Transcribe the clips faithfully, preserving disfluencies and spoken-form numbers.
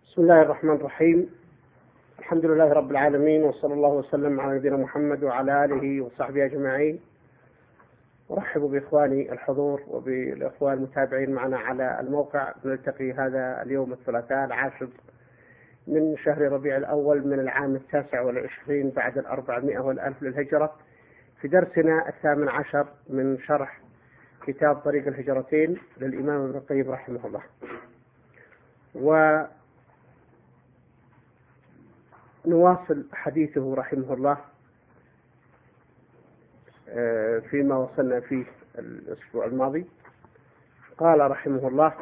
بسم الله الرحمن الرحيم. الحمد لله رب العالمين، وصلى الله وسلم على نبينا محمد وعلى آله وصحبه أجمعين. أرحب بإخواني الحضور وبالإخوان المتابعين معنا على الموقع. نلتقي هذا اليوم الثلاثاء العاشر من شهر ربيع الأول من العام التاسع والعشرين بعد الأربعمائة والألف للهجرة في درسنا الثامن عشر من شرح كتاب طريق الهجرتين للإمام ابن القيم رحمه الله. ونواصل حديثه رحمه الله فيما وصلنا فيه الأسبوع الماضي. قال رحمه الله: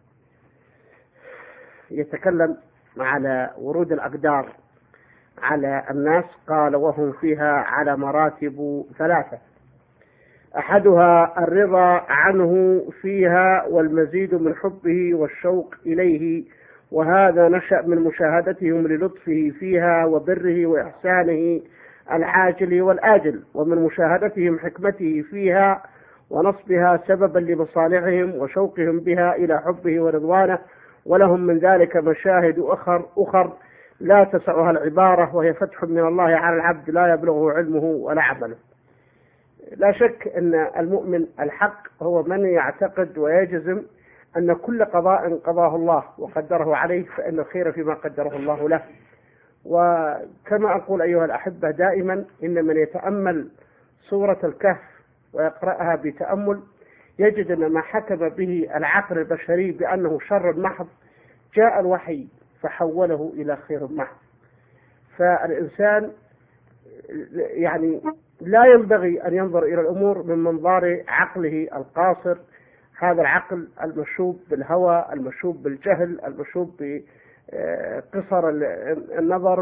يتكلم على ورود الأقدار على الناس. قال: وهم فيها على مراتب ثلاثة، أحدها الرضا عنه فيها والمزيد من حبه والشوق إليه، وهذا نشأ من مشاهدتهم للطفه فيها وبره وإحسانه العاجل والآجل، ومن مشاهدتهم حكمته فيها ونصبها سببا لمصالحهم وشوقهم بها إلى حبه ورضوانه. ولهم من ذلك مشاهد أخر أخر لا تسعها العبارة، وهي فتح من الله على العبد لا يبلغه علمه ولا عمله. لا شك أن المؤمن الحق هو من يعتقد ويجزم أن كل قضاء قضاه الله وقدره عليه فإن الخير فيما قدره الله له. وكما أقول أيها الأحبة دائما، إن من يتأمل سورة الكهف ويقرأها بتأمل يجد أن ما حكم به العقل البشري بأنه شر محض جاء الوحي فحوله إلى خير محض. فالإنسان يعني لا ينبغي أن ينظر إلى الأمور من منظار عقله القاصر، هذا العقل المشوب بالهوى، المشوب بالجهل، المشوب بقصر النظر،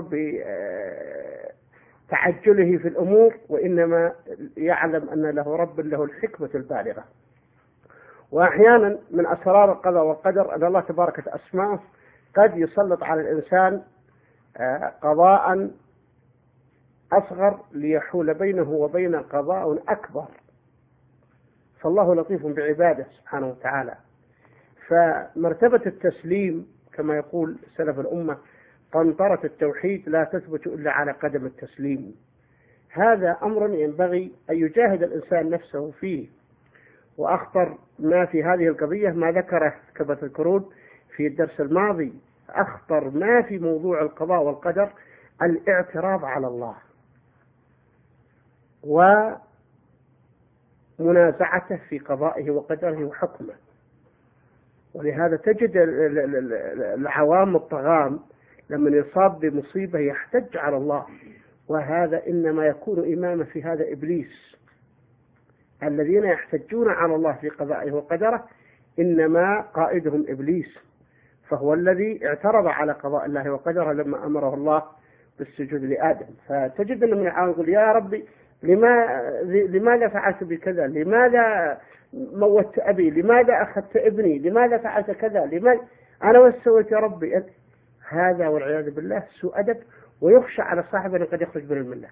بتعجله في الأمور، وإنما يعلم أن له رب له الحكمة البالغة. وأحيانا من أسرار القضاء والقدر أن الله تبارك أسماءه قد يسلط على الإنسان قضاء أصغر ليحول بينه وبين قضاء أكبر، فالله لطيف بعباده سبحانه وتعالى. فمرتبة التسليم كما يقول سلف الأمة: قنطرة التوحيد لا تثبت إلا على قدم التسليم. هذا أمر ينبغي أن يجاهد الإنسان نفسه فيه. وأخطر ما في هذه القضية ما ذكره كما تذكرون في الدرس الماضي، أخطر ما في موضوع القضاء والقدر الاعتراض على الله ومنازعته في قضائه وقدره وحكمه. ولهذا تجد العوام الطغام لما يصاب بمصيبة يحتج على الله، وهذا إنما يكون إماما في هذا إبليس. الذين يحتجون على الله في قضائه وقدره إنما قائدهم إبليس، فهو الذي اعترض على قضاء الله وقدره لما أمره الله بالسجود لآدم. فتجد أن من العوام يقول: يا ربي لما لماذا فعلت بكذا؟ لماذا موت أبي؟ لماذا أخذت ابني؟ لماذا فعلت كذا؟ لماذا أنا وسويت يا ربي؟ هذا والعياذ بالله سوء أدب، ويخشى على صاحبه أن قد يخرج من الملة،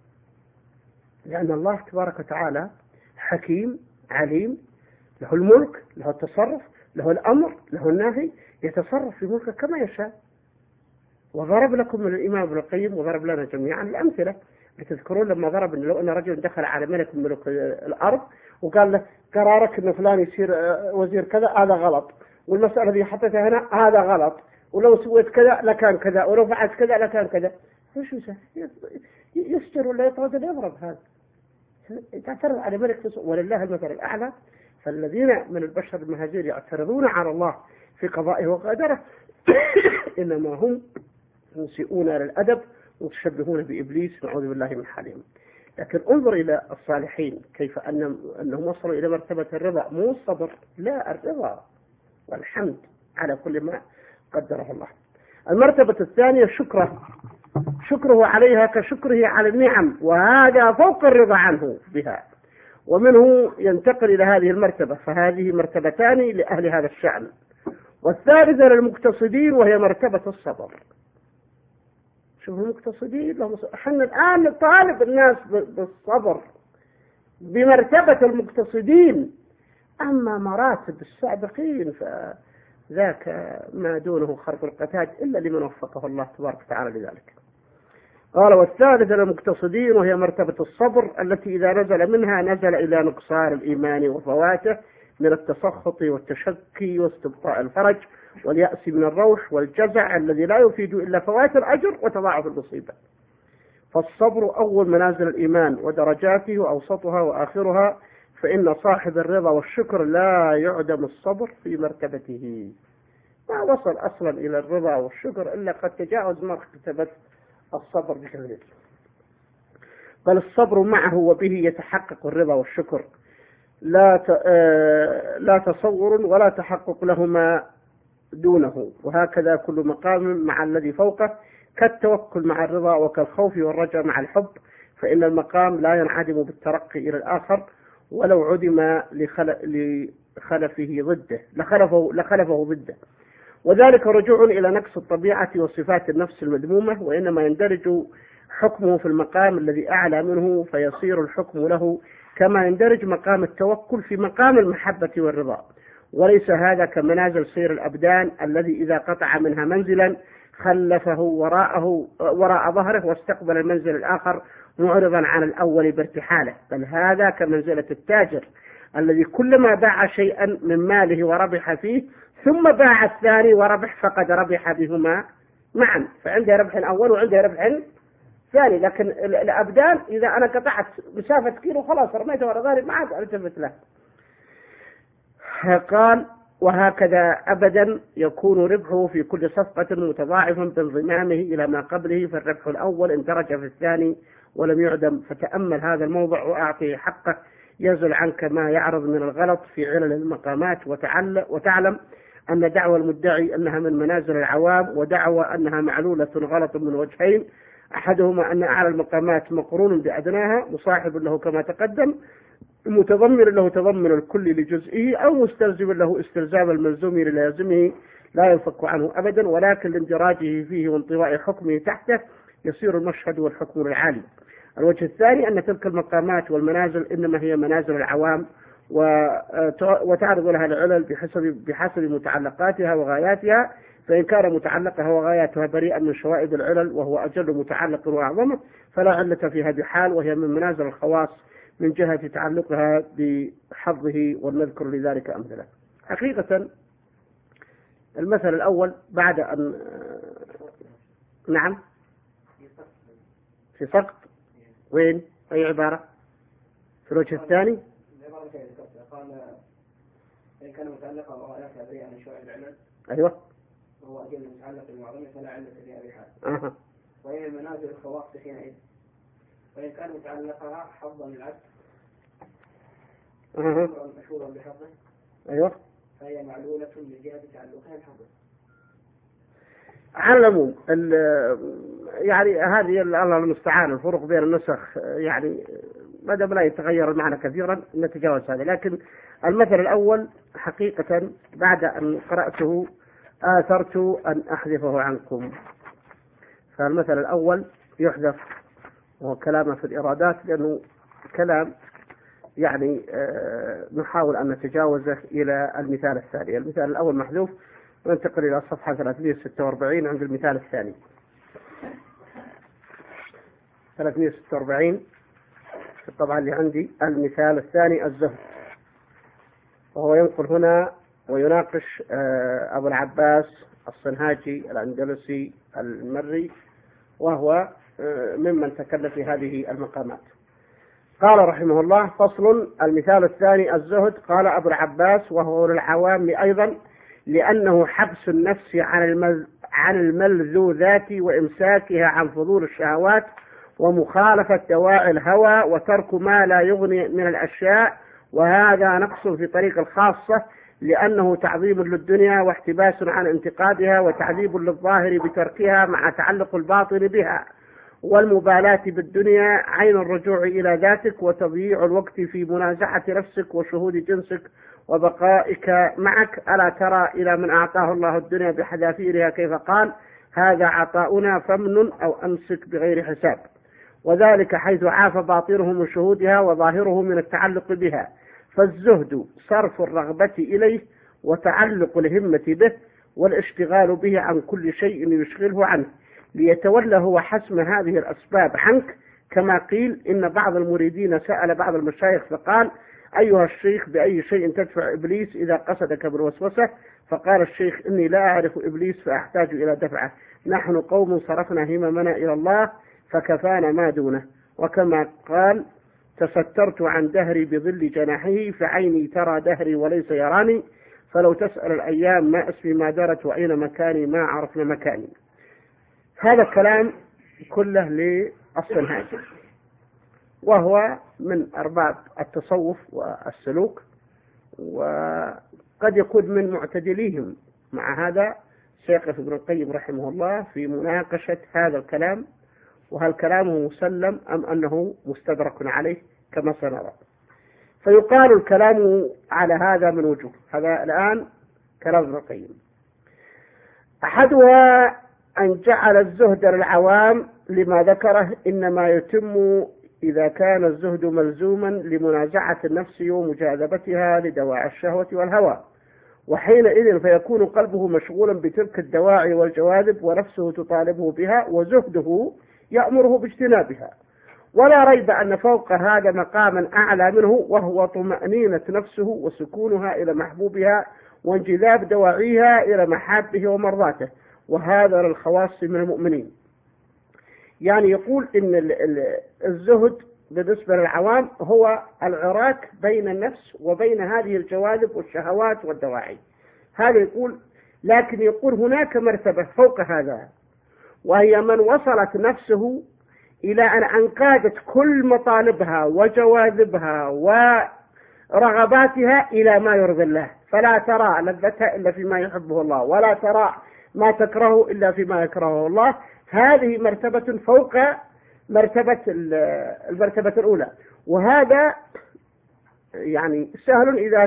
لأن الله تبارك وتعالى حكيم عليم، له الملك، له التصرف، له الأمر، له النهي، يتصرف في ملكه كما يشاء. وضرب لكم من الإمام ابن القيم وضرب لنا جميعا الأمثلة. لتذكرون لما ضرب إن لو أن رجل دخل على ملك من ملوك الأرض وقال له: قرارك إن فلان يصير وزير كذا هذا غلط، والمسألة دي حطيتها هنا هذا غلط، ولو سويت كذا لكان كذا، ولو فعلت كذا لكان كذا. ايش يسوي؟ يستر ولا يطرد ولا يضرب؟ هذا تعترض على ملك، ولله المثل الأعلى. فالذين من البشر المهاجر يعترضون على الله في قضائه وقدره إنما هم مسيئون للأدب متشبهون بإبليس، نعوذ بالله من حالهم. لكن انظر إلى الصالحين كيف أن أنهم وصلوا إلى مرتبة الرضا، مو الصبر، لا، الرضا والحمد على كل ما قدره الله. المرتبة الثانية شكره، شكره عليها كشكره على النعم، وهذا فوق الرضا عنه بها، ومنه ينتقل إلى هذه المرتبة. فهذه مرتبتان لأهل هذا الشأن. والثالثة للمقتصدين وهي مرتبة الصبر. شوفوا المقتصدين، احنا الآن نطالب الناس بالصبر بمرتبة المقتصدين. أما مراتب السابقين ذاك ما دونه خرق القتاد إلا لمن وفقه الله تبارك وتعالى لذلك. قال والثالث المقتصدين، وهي مرتبة الصبر التي إذا نزل منها نزل إلى نقصان الإيمان وفواته من التسخط والتشكي واستبطاء الفرج واليأس من الروح والجزع الذي لا يفيد إلا فوات الأجر وتضاعف المصيبة. فالصبر أول منازل الإيمان ودرجاته وأوسطها وآخرها، فإن صاحب الرضا والشكر لا يعدم الصبر في مرتبته، ما وصل أصلا إلى الرضا والشكر إلا قد تجاوز مرتبة الصبر بكذلك. بل الصبر معه وبه يتحقق الرضا والشكر، لا لا تصور ولا تحقق لهما دونه، وهكذا كل مقام مع الذي فوقه، كالتوكل مع الرضا وكالخوف والرجاء مع الحب، فإن المقام لا ينعدم بالترقي إلى الآخر ولو عدم لخلفه ضده لخلفه, لخلفه ضده، وذلك رجوع إلى نقص الطبيعة وصفات النفس المذمومة، وإنما يندرج حكمه في المقام الذي أعلى منه، فيصير الحكم له كما يندرج مقام التوكل في مقام المحبة والرضا، وليس هذا كمنازل سير الأبدان الذي إذا قطع منها منزلا خلفه وراءه وراء ظهره واستقبل المنزل الآخر معرضا عن الأول بارتحاله، بل هذا كمنزلة التاجر الذي كلما باع شيئا من ماله وربح فيه ثم باع الثاني وربح فقد ربح بهما معا، فعنده ربح أول وعنده ربح ثاني. لكن الأبدان إذا أنا قطعت مسافة كيلو خلاص رميته ورا ظهري ما عاد التفت له. قال وهكذا أبدا يكون ربحه في كل صفقة متضاعفا بانضمامه إلى ما قبله، فالربح الأول اندرج في الثاني ولم يعدم. فتأمل هذا الموضع وأعطيه حقه، يزل عنك ما يعرض من الغلط في علل المقامات، وتعلم أن دعوى المدعي أنها من منازل العوام ودعوى أنها معلولة غلط من وجهين، أحدهما أن أعلى المقامات مقرون بأدناها مصاحب له كما تقدم، متضمن له تضمن الكل لجزئه، أو مستلزم له استلزام الملزوم للازمه لا ينفك عنه أبدا، ولكن لاندراجه فيه وانطواء حكمه تحته يصير المشهد والحكم العالي. الوجه الثاني أن تلك المقامات والمنازل إنما هي منازل العوام، وتعرض لها العلل بحسب بحسب متعلقاتها وغاياتها، فإن كان متعلقها وغاياتها بريئا من شوائب العلل وهو أجل متعلق وأعظمه فلا علة فيها بحال، وهي من منازل الخواص من جهة تعلقها بحظه، ونذكر لذلك أمثلة. حقيقة المثل الأول بعد أن نعم في سقط وين أي عبارة في الوجه الثاني قال إن كان متعلقا وغاياتها بريئا من شوائب العلل أيوه وهو أجل متعلق المعظم فلا علة فيها بحال، أه. وهي المنازل الخواص حينئذ، وإن كان متعلقها حظا للعبد أه. مشهورا بحظه أيوه فهي معلولة من جهة تعلقها بحظه. على العموم يعني هذه الله المستعان الفرق بين النسخ، يعني ما دام لا يتغير المعنى كثيرا نتجاوز هذا. لكن المثل الأول حقيقة بعد أن قرأته آثرت أن أحذفه عنكم، فالمثل الأول يحذف وهو كلامه في الإرادات، لأنه كلام يعني نحاول أن نتجاوزه إلى المثال الثاني. المثال الأول محذوف، وننتقل إلى الصفحة ثلاثمائة وستة وأربعين عند المثال الثاني. ثلاثمائة وستة وأربعين طبعا اللي عندي المثال الثاني الزهد، وهو ينقل هنا ويناقش أبو العباس الصنهاجي الأندلسي المري، وهو ممن تكلم في هذه المقامات. قال رحمه الله: فصل. المثال الثاني الزهد. قال أبو العباس: وهو للعوام أيضا، لأنه حبس النفس عن الملذوذات وإمساكها عن فضول الشهوات ومخالفة دواعي الهوى وترك ما لا يغني من الأشياء، وهذا نقص في طريق الخاصة، لأنه تعظيم للدنيا واحتباس عن انتقادها وتعذيب للظاهر بتركها مع تعلق الباطن بها، والمبالاة بالدنيا عين الرجوع إلى ذاتك وتضييع الوقت في منازعة نفسك وشهود جنسك وبقائك معك. ألا ترى إلى من أعطاه الله الدنيا بحذافيرها كيف قال: هذا عطاؤنا فمن أو أمسك بغير حساب، وذلك حيث عاف باطنه من شهودها وظاهره من التعلق بها. فالزهد صرف الرغبة إليه وتعلق الهمة به والاشتغال به عن كل شيء يشغله عنه، ليتولى هو حسم هذه الأسباب عنك. كما قيل إن بعض المريدين سأل بعض المشايخ فقال: أيها الشيخ، بأي شيء تدفع إبليس إذا قصدك بالوسوسة؟ فقال الشيخ: إني لا أعرف إبليس فأحتاج إلى دفعه، نحن قوم صرفنا هممنا إلى الله فكفانا ما دونه. وكما قال: تسترت عن دهري بظل جناحه فعيني ترى دهري وليس يراني، فلو تسأل الأيام ما اسمي ما درت وأين مكاني ما عرفنا مكاني. هذا الكلام كله للصنهاج، وهو من أرباب التصوف والسلوك، وقد يكون من معتدليهم. مع هذا سيقف ابن القيم رحمه الله في مناقشة هذا الكلام، وهل كلامه مسلم أم أنه مستدرك عليه كما سنرى. فيقال الكلام على هذا من وجوه. هذا الآن كلام ابن القيم. أحدها أن جعل الزهد للعوام لما ذكره إنما يتم إذا كان الزهد ملزوما لمنازعة النفس ومجاذبتها لدواعي الشهوة والهوى، وحينئذ فيكون قلبه مشغولا بتلك الدواعي والجواذب ونفسه تطالبه بها وزهده يأمره باجتنابها. ولا ريب أن فوق هذا مقاما أعلى منه، وهو طمأنينة نفسه وسكونها إلى محبوبها وانجذاب دواعيها إلى محابه ومرضاته، وهذا للخواص من المؤمنين. يعني يقول إن الزهد بالنسبة للعوام هو العراك بين النفس وبين هذه الجواذب والشهوات والدواعي. هذا يقول، لكن يقول هناك مرتبة فوق هذا، وهي من وصلت نفسه إلى أن أنقادت كل مطالبها وجواذبها ورغباتها إلى ما يرضي الله، فلا ترى لذتها إلا فيما يحبه الله، ولا ترى ما تكرهه إلا فيما يكرهه الله. هذه مرتبة فوق مرتبة المرتبة الأولى. وهذا يعني سهل إذا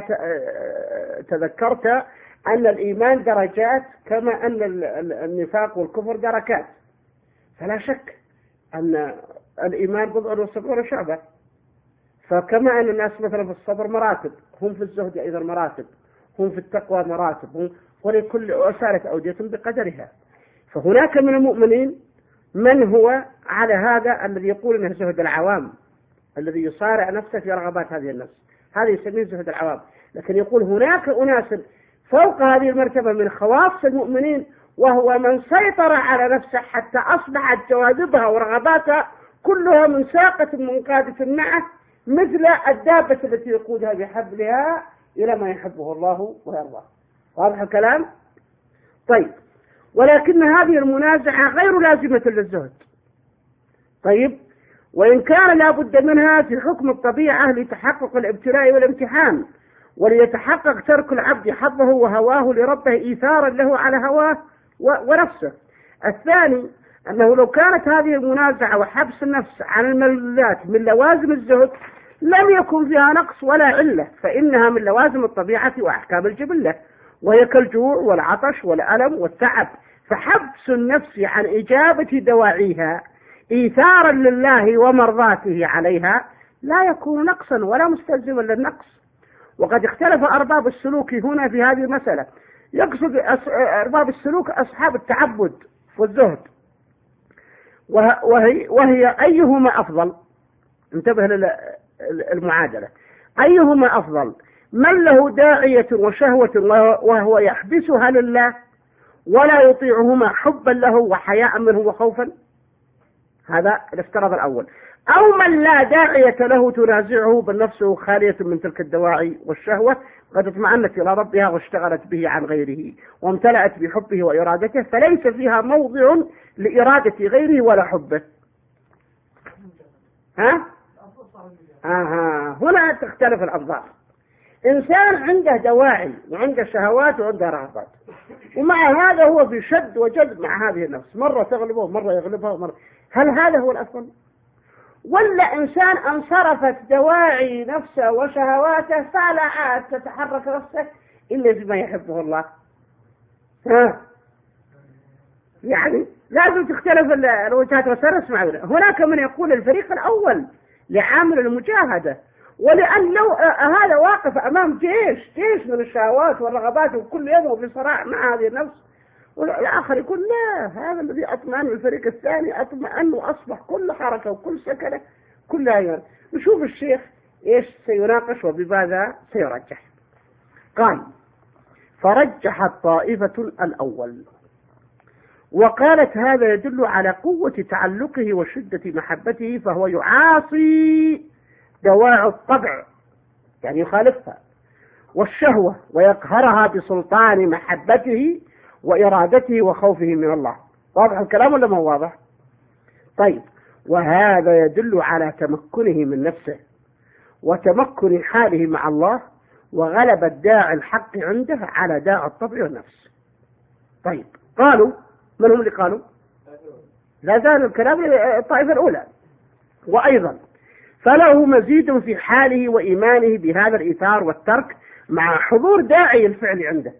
تذكرت أن الإيمان درجات كما أن النفاق والكفر دركات. فلا شك أن الإيمان بضع وسبعون شعبة، فكما أن الناس مثلا في الصبر مراتب، هم في الزهد أيضا مراتب، هم في التقوى مراتب، هم ولكل أسارة أودية بقدرها. فهناك من المؤمنين من هو على هذا الذي يقول إنه زهد العوام، الذي يصارع نفسه في رغبات هذه النفس، هذا يسميه زهد العوام. لكن يقول هناك أناس فوق هذه المرتبة من خواص المؤمنين، وهو من سيطر على نفسه حتى أصبحت جواذبها ورغباتها كلها منساقة منقادة معه، مثل الدابة التي يقودها بحبلها إلى ما يحبه الله ويرضاه. واضح الكلام؟ طيب، ولكن هذه المنازعة غير لازمة للزهد. طيب، وإن كان لا بد منها في حكم الطبيعة لتحقق الابتلاء والامتحان، وليتحقق ترك العبد حظه وهواه لربه إيثارا له على هواه ونفسه. الثاني أنه لو كانت هذه المنازعة وحبس النفس عن الملذات من لوازم الزهد لم يكن فيها نقص ولا علة، فإنها من لوازم الطبيعة وأحكام الجبلة، وهي كالجوع والعطش والألم والتعب. فحبس النفس عن إجابة دواعيها إيثارا لله ومرضاته عليها لا يكون نقصا ولا مستلزما للنقص. وقد اختلف أرباب السلوك هنا في هذه المسألة. يقصد أرباب السلوك أصحاب التعبد والزهد، وهي, وهي أيهما أفضل؟ انتبه للمعادلة، أيهما أفضل؟ من له داعية وشهوة وهو يحبسها لله ولا يطيعهما حبا له وحياء منه وخوفا، هذا الافتراض الأول. أو من لا داعية له تنازعه بل نفسه خالية من تلك الدواعي والشهوة، قد اطمأنت إلى ربها واشتغلت به عن غيره وامتلأت بحبه وإرادته، فليس فيها موضع لإرادة غيره ولا حبه. ها؟ آها، هنا تختلف الأنظار. إنسان عنده دواعي وعنده شهوات وعنده رغبات، ومع هذا هو في شد وجذب مع هذه النفس، مرة تغلبه ومرة يغلبها ومرة. هل هذا هو الأفضل؟ ولا إنسان انصرفت دواعي نفسه وشهواته فلا عاد تتحرك نفسه إلا بما يحبه الله؟ ها؟ يعني لازم تختلف الوجهات. وسنسمع هناك من يقول الفريق الأول لعامل المجاهدة، ولأن لو هذا واقف أمام جيش جيش من الشهوات والرغبات وكل يوم في صراع مع هذه النفس، والآخر يقول لا، هذا الذي أطمئن الفريق الثاني أطمئن وأصبح كل حركة وكل سكنة كلها يعني. نشوف الشيخ إيش سيناقش وبماذا سيرجح. قال: فرجحت طائفة الأول وقالت هذا يدل على قوة تعلقه وشدة محبته، فهو يعاصي دواعي الطبع يعني يخالفها والشهوة ويقهرها بسلطان محبته وإرادته وخوفه من الله. واضح الكلام ولا ما هو واضح؟ طيب، وهذا يدل على تمكنه من نفسه وتمكن حاله مع الله، وغلب الداعي الحق عنده على داعي الطبع والنفس. طيب، قالوا من هم اللي قالوا؟ لا زال الكلام الطائفة الأولى. وأيضا فله مزيد في حاله وإيمانه بهذا الإيثار والترك مع حضور داعي الفعل عنده.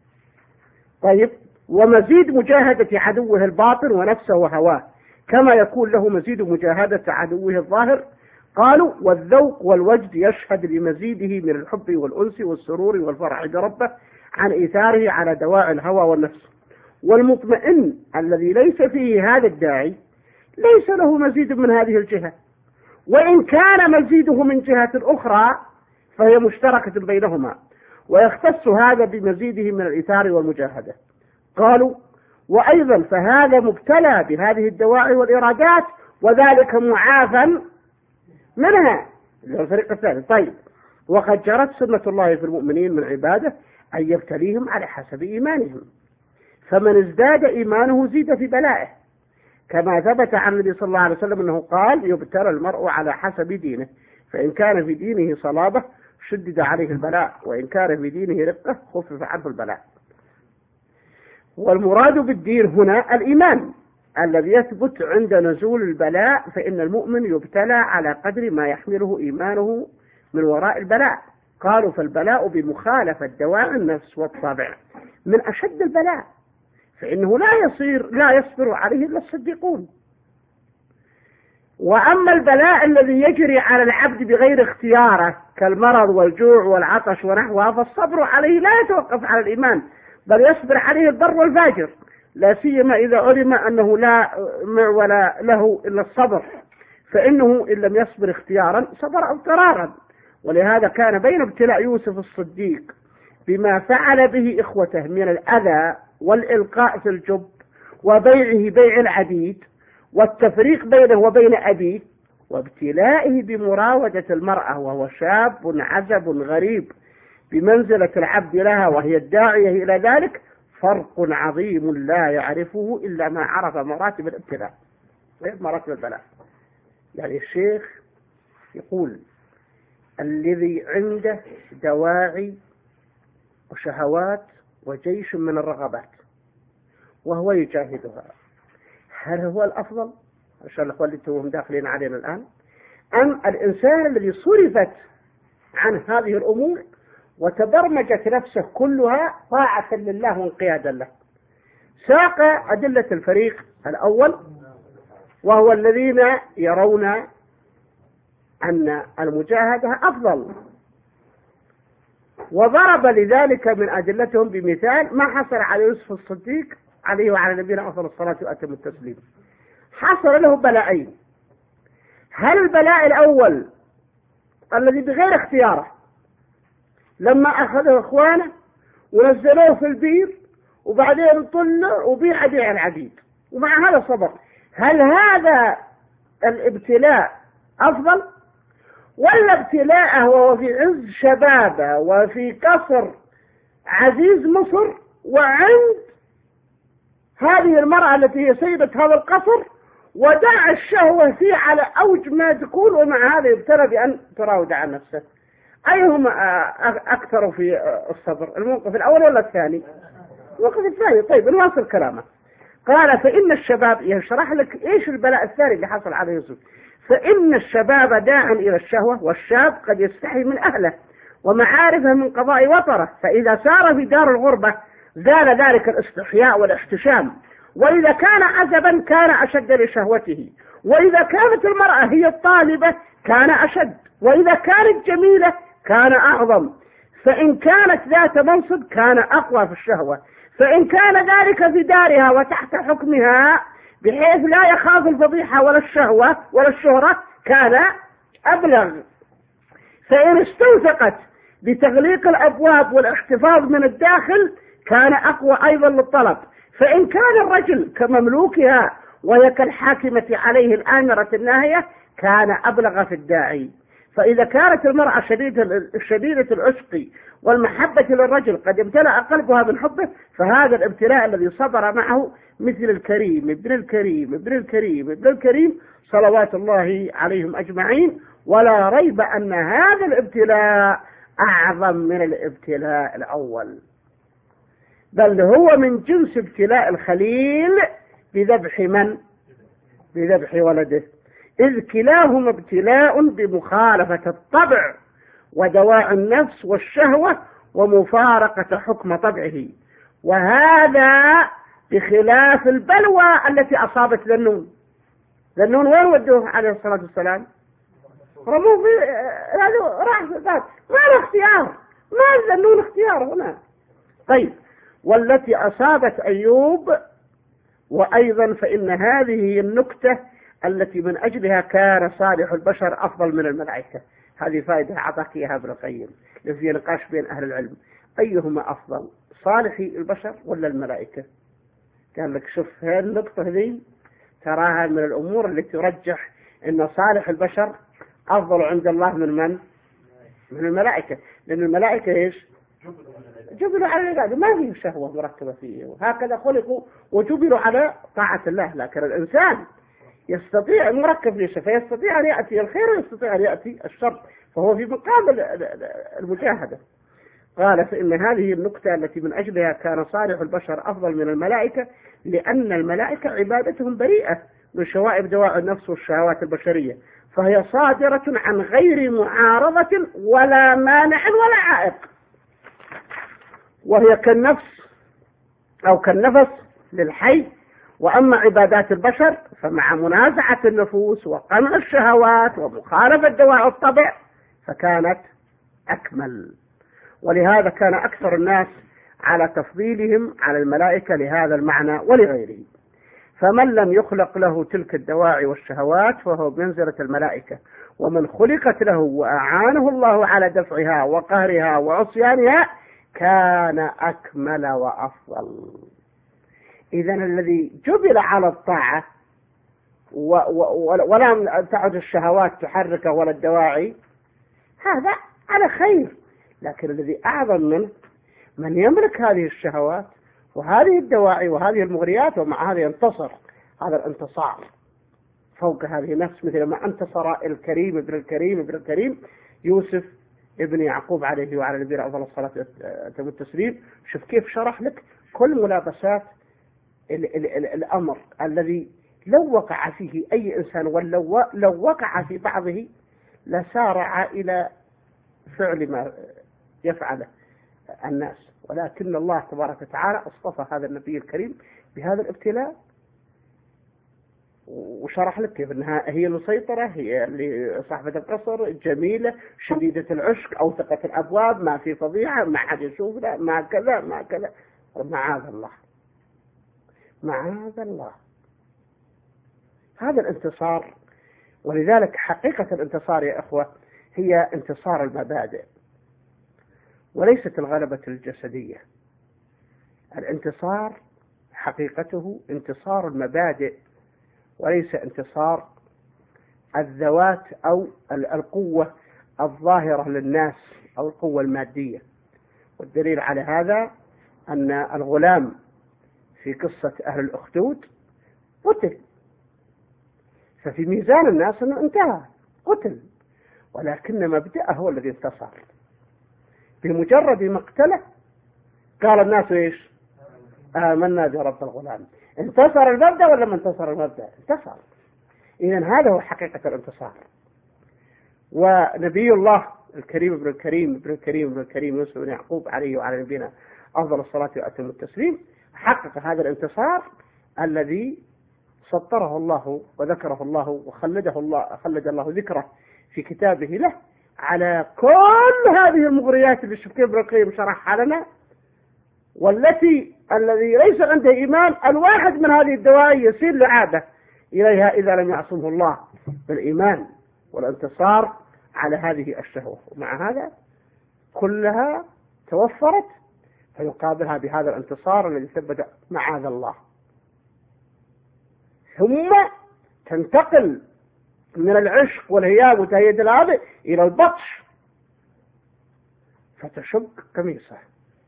طيب، ومزيد مجاهدة عدوه الباطن ونفسه وهواه، كما يكون له مزيد مجاهدة عدوه الظاهر. قالوا: والذوق والوجد يشهد لمزيده من الحب والأنس والسرور والفرح بربه عن إيثاره على دواعي الهوى والنفس. والمطمئن الذي ليس فيه هذا الداعي ليس له مزيد من هذه الجهة، وإن كان مزيده من جهة أخرى فهي مشتركة بينهما، ويختص هذا بمزيده من الإيثار والمجاهدة. قالوا: وأيضا فهذا مبتلى بهذه الدواعي والإرادات وذلك معافى منها الفريق الثاني. طيب، وقد جرت سنة الله في المؤمنين من عباده أن يبتليهم على حسب إيمانهم، فمن ازداد إيمانه زيد في بلائه، كما ثبت عن النبي صلى الله عليه وسلم أنه قال: يبتلى المرء على حسب دينه، فإن كان في دينه صلابة شدد عليه البلاء، وإن كان في دينه رقة خفف عنه البلاء. والمراد بالدين هنا الإيمان الذي يثبت عند نزول البلاء، فإن المؤمن يبتلى على قدر ما يحمله إيمانه من وراء البلاء. قالوا: فالبلاء بمخالفة دواعي النفس والطبع من أشد البلاء، فإنه لا يصير لا يصبر عليه إلا الصديقون. وأما البلاء الذي يجري على العبد بغير اختياره كالمرض والجوع والعطش ونحوها، فالصبر عليه لا يتوقف على الإيمان، بل يصبر عليه البر والفاجر، لا سيما إذا علم أنه لا ولا له إلا الصبر، فإنه إن لم يصبر اختيارا صبر اضطرارا. ولهذا كان بين ابتلاء يوسف الصديق بما فعل به إخوته من الأذى والإلقاء في الجب وبيعه بيع العبيد والتفريق بينه وبين أبيه، وابتلائه بمراودة المرأة وهو شاب عزب غريب بمنزلة العبد لها وهي الداعية إلى ذلك، فرق عظيم لا يعرفه إلا ما عرف مراتب الابتلاء مراتب البلاء. يعني الشيخ يقول: الذي عنده دواعي وشهوات وجيش من الرغبات وهو يجاهدها، هل هو الأفضل عشان الأخوة اللي توهم داخلين علينا الآن، أم الإنسان الذي صرفت عن هذه الأمور وتبرمجت نفسه كلها طاعة لله وانقيادا له؟ ساق أدلة الفريق الأول، وهو الذين يرون أن المجاهدة أفضل، وضرب لذلك من أدلتهم بمثال ما حصل على يوسف الصديق عليه وعلى نبينا أفضل الصلاة وأتم التسليم. حصل له بلاءين: هل البلاء الأول الذي بغير اختياره لما أخذه إخوانه ونزلوه في البير وبعدين طلع وبيع بيع العبيد ومع هذا صبر، هل هذا الابتلاء أفضل، ولا ابتلاءه وهو في عز شبابه وفي قصر عزيز مصر وعند هذه المرأة التي هي سيدة هذا القصر ودع الشهوة فيه على أوج ما تكون، ومع هذا يبتلى بأن تراود عن نفسه؟ أيهما أكثر في الصبر، الموقف الأول ولا الثاني؟ الموقف الثاني. طيب، نواصل كلامه. قال: فإن الشباب، يشرح لك إيش البلاء الثاني اللي حصل على يوسف. فإن الشباب داع إلى الشهوة، والشاب قد يستحي من أهله ومعارفه من قضاء وطره، فإذا سار في دار الغربة زال ذلك الاستحياء والاحتشام، وإذا كان عزبا كان أشد لشهوته، وإذا كانت المرأة هي الطالبة كان أشد، وإذا كانت جميلة كان أعظم، فإن كانت ذات منصب كان أقوى في الشهوة، فإن كان ذلك في دارها وتحت حكمها بحيث لا يخاف الفضيحة ولا الشهوة ولا الشهرة كان أبلغ. فإن استوثقت بتغليق الأبواب والاحتفاظ من الداخل كان أقوى أيضا للطلب. فإن كان الرجل كمملوكها وهي كالحاكمة عليه الآمرة الناهية كان أبلغ في الداعي. فإذا كانت المرأة شديدة شديدة العشق والمحبة للرجل قد امتلأ قلبها من حبه، فهذا الابتلاء الذي صبر معه مثل الكريم ابن الكريم ابن الكريم ابن الكريم صلوات الله عليهم أجمعين. ولا ريب أن هذا الابتلاء أعظم من الابتلاء الأول، بل هو من جنس ابتلاء الخليل بذبح من؟ بذبح ولده، إذ كلاهما ابتلاء بمخالفة الطبع ودواعي النفس والشهوة ومفارقة حكم طبعه، وهذا بخلاف البلوى التي أصابت ذنون. ذنون وين ودوه عليه الصلاة والسلام؟ رموه في هذا راح ذات ما له اختيار، ما ذنون اختيار هنا. طيب، والتي أصابت أيوب، وأيضا فإن هذه هي النكتة التي من أجلها كان صالح البشر أفضل من الملائكة. هذه فائدة أعطاك إياها ابن القيم، في نقاش بين أهل العلم، أيهما أفضل، صالحي البشر ولا الملائكة؟ قال لك شوف هذه النقطة ذي تراها من الأمور التي ترجح أن صالح البشر أفضل عند الله من من؟ من الملائكة، لأن الملائكة إيش؟ جبلوا على العبادة، ما فيه شهوة مركبة فيه، وهكذا خلقوا وجبلوا على طاعة الله. لكن الإنسان يستطيع مركب ليش، فيستطيع أن يأتي الخير ويستطيع أن يأتي الشر، فهو في مقابل المجاهدة. قال فإن هذه النكتة التي من أجلها كان صالح البشر أفضل من الملائكة، لأن الملائكة عبادتهم بريئة من شوائب دواعي النفس والشهوات البشرية، فهي صادرة عن غير معارضة ولا مانع ولا عائق، وهي كالنفس أو كالنفس للحي. وأما عبادات البشر فمع منازعة النفوس وقمع الشهوات ومخالفة دواعي الطبع فكانت أكمل. ولهذا كان أكثر الناس على تفضيلهم على الملائكة لهذا المعنى ولغيره. فمن لم يخلق له تلك الدواعي والشهوات فهو بمنزلة الملائكة، ومن خلقت له وأعانه الله على دفعها وقهرها وعصيانها كان أكمل وأفضل. إذن الذي جبل على الطاعة ولم تعد الشهوات تحركه ولا الدواعي هذا على خير، لكن الذي أعظم منه من يملك هذه الشهوات وهذه الدواعي وهذه المغريات ومع هذا ينتصر. هذا الانتصار فوق هذه النفس، مثل ما انتصر الكريم ابن الكريم ابن الكريم يوسف ابن يعقوب عليه وعلى نبينا أفضل الصلاة والتسليم. شوف كيف شرح لك كل ملابسات ال ال ال الأمر الذي لو وقع فيه أي إنسان ولو لو وقع في بعضه لسارع إلى فعل ما يفعله الناس، ولكن الله تبارك وتعالى اصطفى هذا النبي الكريم بهذا الابتلاء، وشرح لك كيف انها هي المسيطرة، هي اللي صاحبة القصر، جميلة، شديدة العشق، أوثقة الأبواب، ما في فضيحة، ما حد يشوفنا، ما كذا ما كذا. معاذ الله معاذ الله. هذا الانتصار. ولذلك حقيقة الانتصار يا أخوة هي انتصار المبادئ وليست الغلبة الجسدية. الانتصار حقيقته انتصار المبادئ وليس انتصار الذوات أو القوة الظاهرة للناس أو القوة المادية. والدليل على هذا أن الغلام في قصة أهل الأخدود قتل، ففي ميزان الناس أنه انتهى قتل، ولكن مبدأه هو الذي انتصر. بمجرد مقتله قال الناس إيش؟ آمنا برب الغلام. انتصر المبدأ ولا ما انتصر المبدأ؟ انتصر. إذن هذا هو حقيقة الانتصار. ونبي الله الكريم ابن الكريم ابن الكريم ابن الكريم يوسف بن يعقوب عليه وعلى نبينا أفضل الصلاة وأتم التسليم حقق هذا الانتصار الذي سطره الله وذكره الله وخلده الله خلد الله ذكره في كتابه له على كل هذه المغريات اللي الشيخ ابن القيم شرحها لنا، والتي الذي ليس عنده إيمان الواحد من هذه الدواعي يسير لعادة إليها إذا لم يعصمه الله بالإيمان والانتصار على هذه الشهوة. ومع هذا كلها توفرت، فيقابلها بهذا الانتصار الذي ثبت معاذ الله، ثم تنتقل من العشق والهيام وتهيئة الهذا إلى البطش، فتشق قميصه،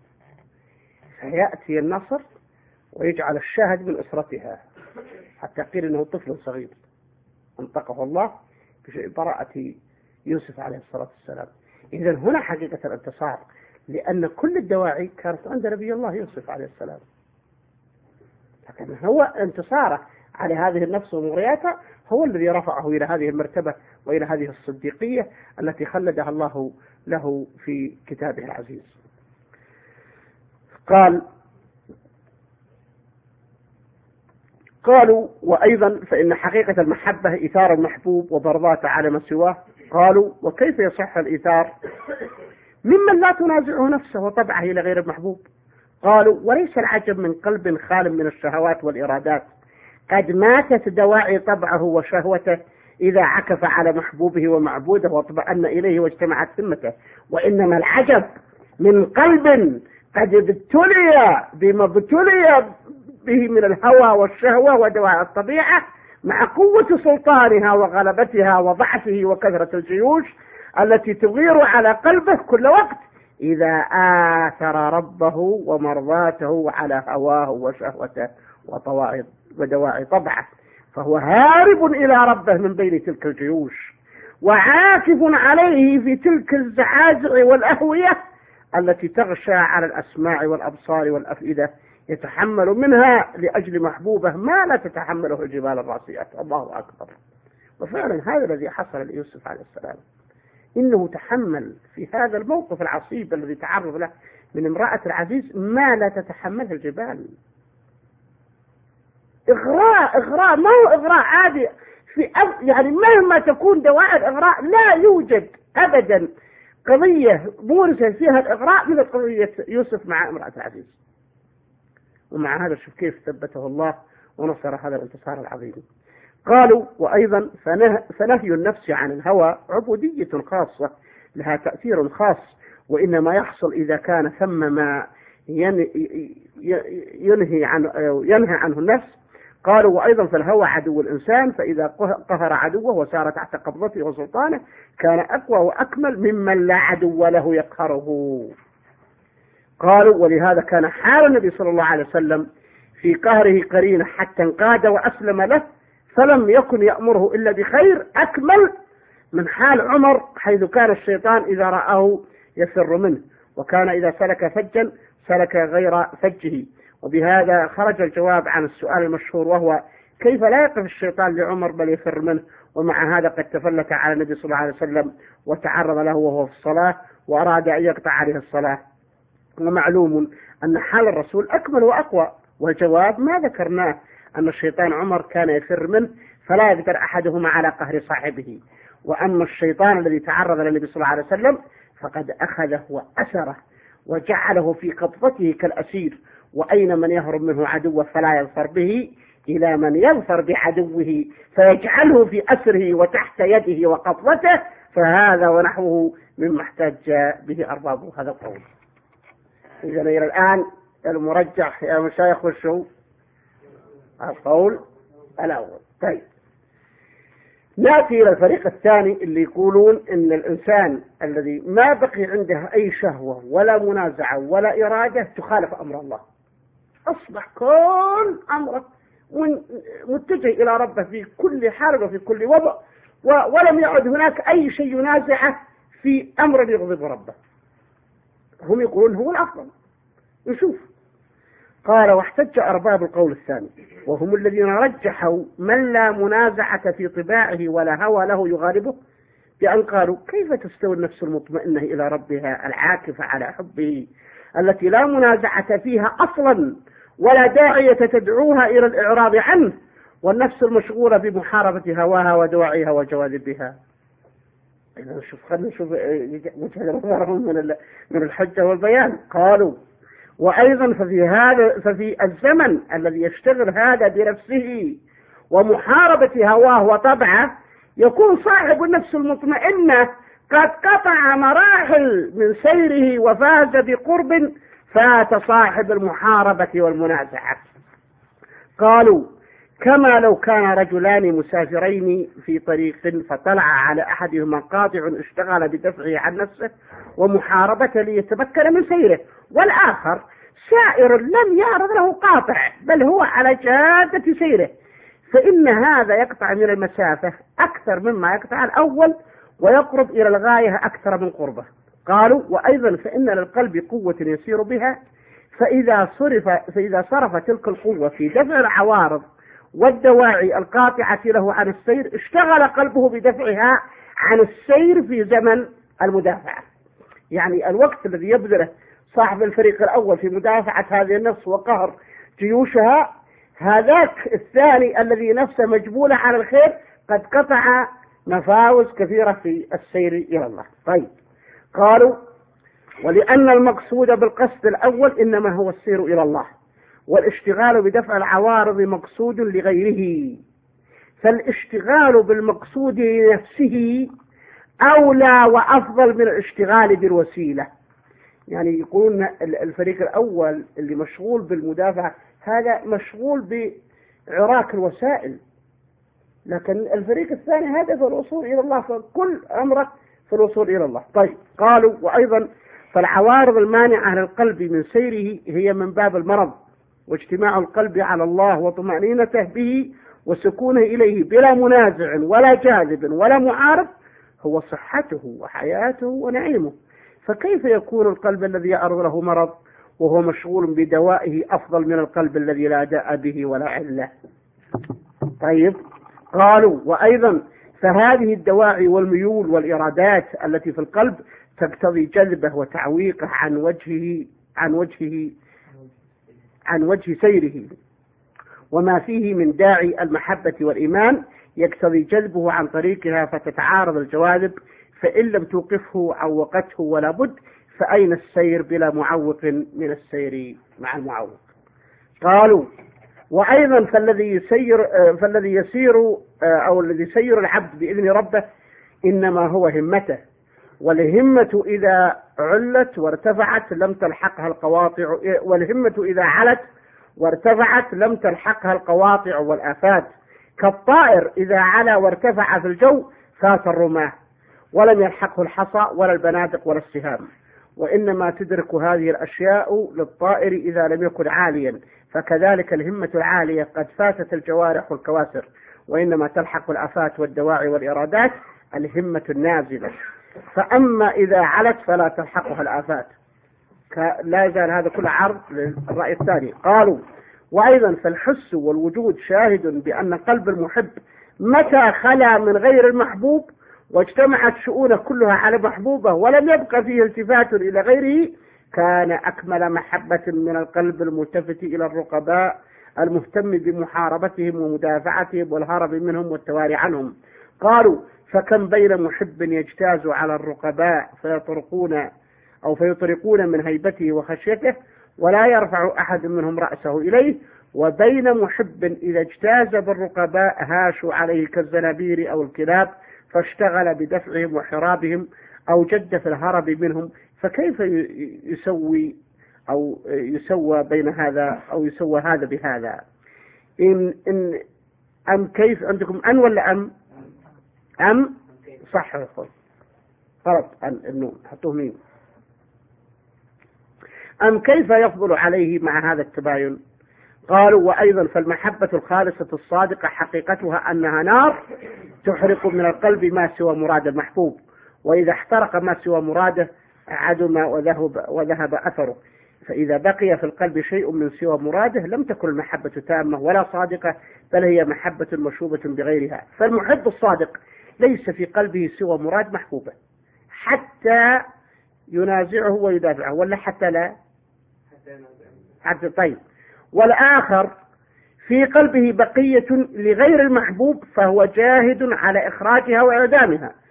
فيأتي النصر ويجعل الشاهد من أسرتها، حتى قيل إنه طفل صغير انطقه الله ببراءة يوسف عليه الصلاة والسلام. إذن هنا حقيقة الانتصار، لأن كل الدواعي كانت عند نبي الله يوسف عليه السلام، لكن هو انتصاره على هذه النفس ومغرياتها هو الذي رفعه إلى هذه المرتبة وإلى هذه الصديقية التي خلدها الله له في كتابه العزيز. قال قالوا وأيضا فإن حقيقة المحبة إيثار المحبوب وبرضاته على ما سواه. قالوا وكيف يصح الإيثار ممن لا تنازعه نفسه وطبعه إلى غير المحبوب؟ قالوا وليس العجب من قلب خال من الشهوات والإرادات قد ماتت دواعي طبعه وشهوته إذا عكف على محبوبه ومعبوده واطمأن إليه واجتمعت ثمته، وإنما العجب من قلب قد ابتلي بما ابتلي به من الهوى والشهوة ودواعي الطبيعة مع قوة سلطانها وغلبتها وضعفه وكثرة الجيوش التي تغير على قلبه كل وقت، إذا آثر ربه ومرضاته على هواه وشهوته ودواعي طبعه، فهو هارب إلى ربه من بين تلك الجيوش وعاكف عليه في تلك الزعازع والأهوية التي تغشى على الأسماع والأبصار والأفئدة، يتحمل منها لأجل محبوبه ما لا تتحمله الجبال الراسيات. الله أكبر. وفعلا هذا الذي حصل ليوسف عليه السلام، إنه تحمل في هذا الموقف العصيب الذي تعرض له من امرأة العزيز ما لا تتحمله الجبال. إغراء إغراء ما هو إغراء عادي في أب... يعني مهما تكون دواعي الإغراء لا يوجد أبدا قضية بورزة فيها الإغراء من قضية يوسف مع امرأة العزيز. ومع هذا شوف كيف ثبته الله ونصر هذا الانتصار العظيم. قالوا وأيضا فنه... فنهي النفس عن الهوى عبودية خاصة لها تأثير خاص، وإنما يحصل إذا كان ثم ما ين... ينهي, عن... ينهى عنه النفس. قالوا وأيضا فالهوى عدو الإنسان، فإذا قهر عدوه وسار تحت قبضته وسلطانه كان أقوى وأكمل ممن لا عدو له يقهره. قالوا ولهذا كان حال النبي صلى الله عليه وسلم في قهره قرينه حتى انقاد وأسلم له، فلم يكن يأمره إلا بخير أكمل من حال عمر، حيث كان الشيطان إذا رآه يفر منه، وكان إذا سلك فجا سلك غير فجه. وبهذا خرج الجواب عن السؤال المشهور، وهو كيف لا يقف الشيطان لعمر بل يفر منه، ومع هذا قد تفلت على النبي صلى الله عليه وسلم وتعرض له وهو في الصلاة وأراد أن يقطع عليه الصلاة. ومعلوم أن حال الرسول أكمل وأقوى، والجواب ما ذكرناه أن الشيطان عمر كان يفر منه فلا يقدر أحدهما على قهر صاحبه، وأما الشيطان الذي تعرض للنبي صلى الله عليه وسلم فقد أخذه وأسره وجعله في قبضته كالأسير، وأين من يهرب منه عدوه فلا يظفر به إلى من يظفر بعدوه فيجعله في أسره وتحت يده وقبضته، فهذا ونحوه مما احتج به أرباب هذا القول. إذا إلى الآن المرجح يا مشايخ والشو القول الأول. طيب نأتي إلى الفريق الثاني اللي يقولون إن الإنسان الذي ما بقي عنده أي شهوة ولا منازعة ولا إرادة تخالف أمر الله، أصبح كل أمره متجه إلى ربه في كل حال وفي كل وضع، ولم يعد هناك أي شيء ينازعه في أمر يغضب ربه. هم يقولون هو الأفضل. نشوف. قال واحتج أرباب القول الثاني وهم الذين رجحوا من لا منازعة في طباعه ولا هوى له يغالبه، بأن قالوا كيف تستوي النفس المطمئنة إلى ربها العاكفة على حبه التي لا منازعة فيها أصلا ولا داعية تدعوها إلى الإعراض عنه، والنفس المشغولة بمحاربة هواها ودواعيها وجواذبها. نشوف خلينا نشوف وجه نظرهم من من الحجة والبيان. قالوا وأيضا ففي هذا ففي الزمن الذي يشتغل هذا بنفسه ومحاربة هواه وطبعه يكون صاحب النفس المطمئنة قد قطع مراحل من سيره وفاز بقرب فات صاحب المحاربة والمنازعة. قالوا كما لو كان رجلان مسافرين في طريق فطلع على أحدهما قاطع اشتغل بدفعه عن نفسه ومحاربته ليتمكن من سيره، والآخر سائر لم يعرض له قاطع بل هو على جادة سيره، فإن هذا يقطع من المسافة أكثر مما يقطع الأول ويقرب إلى الغاية أكثر من قربه. قالوا وأيضا فإن للقلب قوة يسير بها، فإذا صرف فإذا صرف تلك القوة في دفع العوارض والدواعي القاطعة له عن السير اشتغل قلبه بدفعها عن السير في زمن المدافعة. يعني الوقت الذي يبذله صاحب الفريق الأول في مدافعة هذه النفس وقهر جيوشها، هذاك الثاني الذي نفسه مجبولة على الخير قد قطع مفاوز كثيرة في السير إلى الله. طيب قالوا ولأن المقصود بالقصد الأول إنما هو السير إلى الله، والاشتغال بدفع العوارض مقصود لغيره، فالاشتغال بالمقصود لنفسه أولى وأفضل من الاشتغال بالوسيلة. يعني يقولون الفريق الأول اللي مشغول بالمدافعة هذا مشغول بعراك الوسائل، لكن الفريق الثاني هذا في الوصول إلى الله، فكل أمره في الوصول إلى الله. طيب قالوا وأيضا فالعوارض المانعة للقلب من سيره هي من باب المرض، واجتماع القلب على الله وطمأنينته به وسكونه إليه بلا منازع ولا جاذب ولا معارض هو صحته وحياته ونعيمه، فكيف يكون القلب الذي يعرض له مرض وهو مشغول بدوائه أفضل من القلب الذي لا داء به ولا علة؟ طيب قالوا وأيضا فهذه الدواعي والميول والإرادات التي في القلب تقتضي جذبه وتعويقه عن وجهه عن وجهه عن وجه سيره، وما فيه من داعي المحبة والإيمان يقتضي جذبه عن طريقها فتتعارض الجواذب، فإن لم توقفه عوقته ولا بد، فأين السير بلا معوق من السير مع المعوق؟ قالوا وأيضا فالذي يسير فالذي يسير أو الذي يسير العبد بإذن ربه إنما هو همته، والهمة إذا علت وارتفعت لم تلحقها القواطع والهمة إذا علت وارتفعت لم تلحقها القواطع والآفات، كالطائر إذا علا وارتفع في الجو فات الرماه ولم يلحقه الحصى ولا البنادق ولا السهام، وإنما تدرك هذه الأشياء للطائر إذا لم يكن عاليا، فكذلك الهمة العالية قد فاتت الجوارح والكواسر، وإنما تلحق الآفات والدواعي والإرادات الهمة النازلة، فأما إذا علت فلا تلحقها الآفات. لا يزال هذا كل عرض للرأي الثاني. قالوا وأيضا فالحس والوجود شاهد بأن قلب المحب متى خلا من غير المحبوب واجتمعت شؤونه كلها على محبوبه ولم يبقى فيه التفات إلى غيره كان أكمل محبة من القلب الملتفت إلى الرقباء المهتم بمحاربتهم ومدافعتهم والهرب منهم والتواري عنهم. قالوا فكم بين محب يجتاز على الرقباء فيطرقون أو فيطرقون من هيبته وخشيته ولا يرفع أحد منهم رأسه إليه، وبين محب إذا اجتاز بالرقباء هاشوا عليه كالزنابير أو الكلاب فاشتغل بدفعهم وحرابهم أو جد في الهرب منهم، فكيف يسوي أو يسوى بين هذا أو يسوى هذا بهذا؟ إن إن أم كيف عندكم أن ولا أم أم صح يا أخوان غلط النون حطوه مين. أم كيف يفضل عليه مع هذا التباين؟ قالوا وأيضا فالمحبة الخالصة الصادقة حقيقتها أنها نار تحرق من القلب ما سوى مراد المحبوب، وإذا احترق ما سوى مراده عدم وذهب, وذهب أثره، فإذا بقي في القلب شيء من سوى مراده لم تكن المحبة تامة ولا صادقة، بل هي محبة مشوبة بغيرها. فالمحب الصادق ليس في قلبه سوى مراد محبوبه حتى ينازعه ويدافعه، ولا حتى لا حتى طيب. والآخر في قلبه بقية لغير المحبوب فهو جاهد على إخراجها وإعدامها.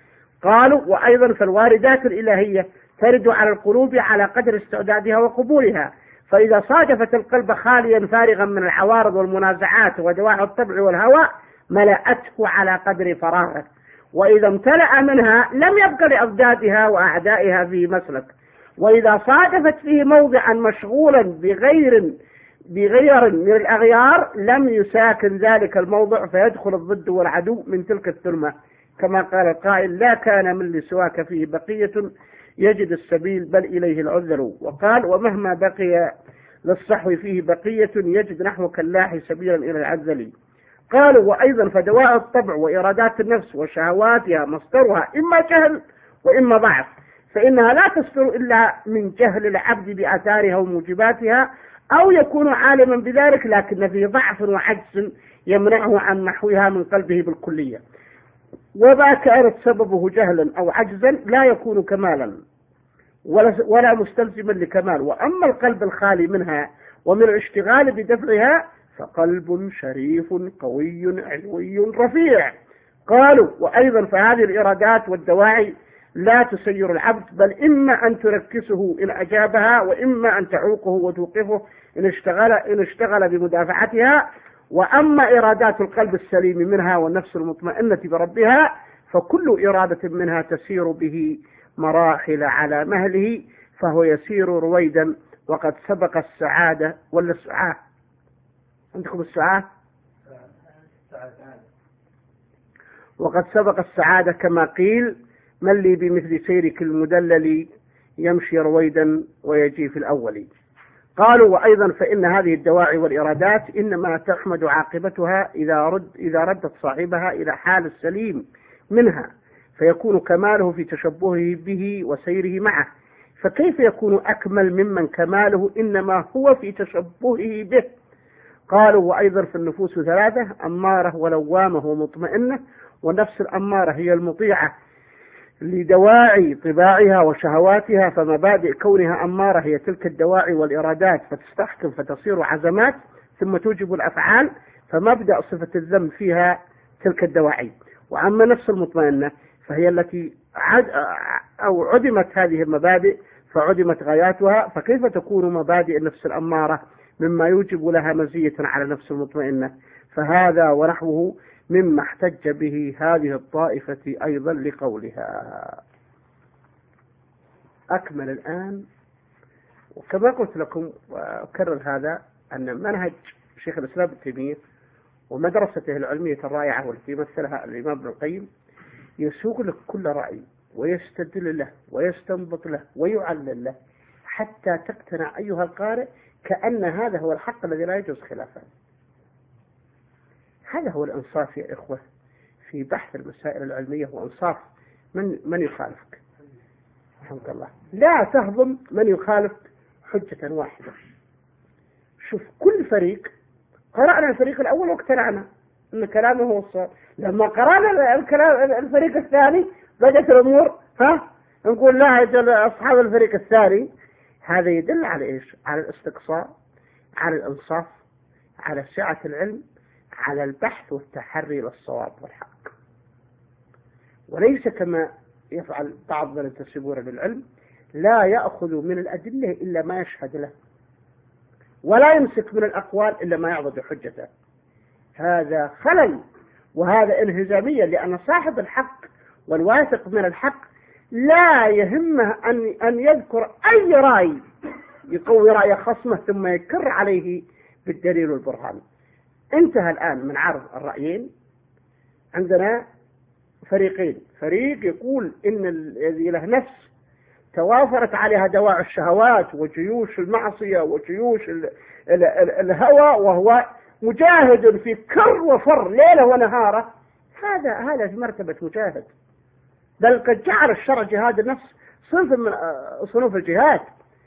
قالوا وأيضا فالواردات الإلهية ترد على القلوب على قدر استعدادها وقبولها، فإذا صادفت القلب خاليا فارغا من العوارض والمنازعات ودواعي الطبع والهوى ملأته على قدر فراغه، وإذا امتلأ منها لم يبق لأضدادها وأعدائها فيه مسلك، وإذا صادفت فيه موضعا مشغولا بغير بغير من الأغيار لم يساكن ذلك الموضع فيدخل الضد والعدو من تلك الثلمة، كما قال القائل لا كان من لسواك فيه بقية يجد السبيل بل إليه العذر، وقال ومهما بقي للصحو فيه بقية يجد نحوك اللاحي سبيلا إلى العذل. قالوا وأيضا فدواء الطبع وإرادات النفس وشهواتها مصدرها إما جهل وإما ضعف، فإنها لا تصدر إلا من جهل العبد بآثارها وموجباتها، أو يكون عالما بذلك لكن فيه ضعف وعجز يمنعه عن محوها من قلبه بالكلية، وما كانت سببه جهلا أو عجزا لا يكون كمالا ولا مستلزما لكمال. وأما القلب الخالي منها ومن الاشتغال بدفعها فقلب شريف قوي علوي رفيع. قالوا وأيضا فهذه الإرادات والدواعي لا تسير العبد، بل إما أن تركسه إن أجابها وإما أن تعوقه وتوقفه إن اشتغل, إن اشتغل بمدافعتها. وأما إرادات القلب السليم منها والنفس المطمئنة بربها فكل إرادة منها تسير به مراحل على مهله، فهو يسير رويدا وقد سبق السعادة ولا السعاة عندكم السعاة وقد سبق السعادة كما قيل من لي بمثل سيرك المدلل يمشي رويدا ويجي في الأول. قالوا وأيضا فإن هذه الدواعي والإرادات إنما تحمد عاقبتها إذا رد إذا ردت صاحبها إلى حال السليم منها، فيكون كماله في تشبهه به وسيره معه، فكيف يكون أكمل ممن كماله إنما هو في تشبهه به. قالوا وأيضا في النفوس ثلاثة أمارة ولوامة ومطمئنة، والنفس الأمارة هي المطيعة لدواعي طباعها وشهواتها، فمبادئ كونها أمارة هي تلك الدواعي والإرادات فتستحكم فتصير عزمات ثم توجب الأفعال، فمبدأ صفة الذنب فيها تلك الدواعي. وأما نفس المطمئنة فهي التي عد أو عدمت هذه المبادئ فعدمت غاياتها، فكيف تكون مبادئ النفس الأمارة مما يوجب لها مزية على نفس المطمئنة؟ فهذا ونحوه مما احتج به هذه الطائفة أيضا لقولها. أكمل الآن، وكما قلت لكم وأكرر هذا أن منهج شيخ الإسلام ابن تيمية ومدرسته العلمية الرائعة والتي مثلها الإمام ابن القيم يسوق لك كل رأي ويستدل له ويستنبط له ويعلل له حتى تقتنع أيها القارئ كأن هذا هو الحق الذي لا يجوز خلافه. هذا هو الإنصاف يا إخوة في بحث المسائل العلمية، وإنصاف من من يخالفك رحمك الله. لا تهضم من يخالف حجة واحدة. شوف كل فريق، قرأنا الفريق الأول واقتنعنا أن كلامه هو الصواب، لما قرأنا الكلام الفريق الثاني بدأت الأمور ها نقول لا يجل أصحاب الفريق الثاني. هذا يدل على إيش؟ على الاستقصاء، على الإنصاف، على سعة العلم، على البحث والتحري للصواب والحق، وليس كما يفعل بعض من ينتسبون للعلم لا يأخذ من الأدلة إلا ما يشهد له، ولا يمسك من الأقوال إلا ما يعضد حجته. هذا خلل وهذا انهزامية، لأن صاحب الحق والواثق من الحق لا يهمه أن أن يذكر أي رأي يقوي رأي خصمه ثم يكر عليه بالدليل والبرهان. انتهى الآن من عرض الرأيين، عندنا فريقين، فريق يقول إن الذي له نفس توافرت عليها دواعي الشهوات وجيوش المعصية وجيوش ال ال ال الهوى، وهو مجاهد في كر وفر ليلة ونهارة، هذا هذا في مرتبة مجاهد، بل قد جعل الشرع جهاد النفس صنف من صنوف الجهاد،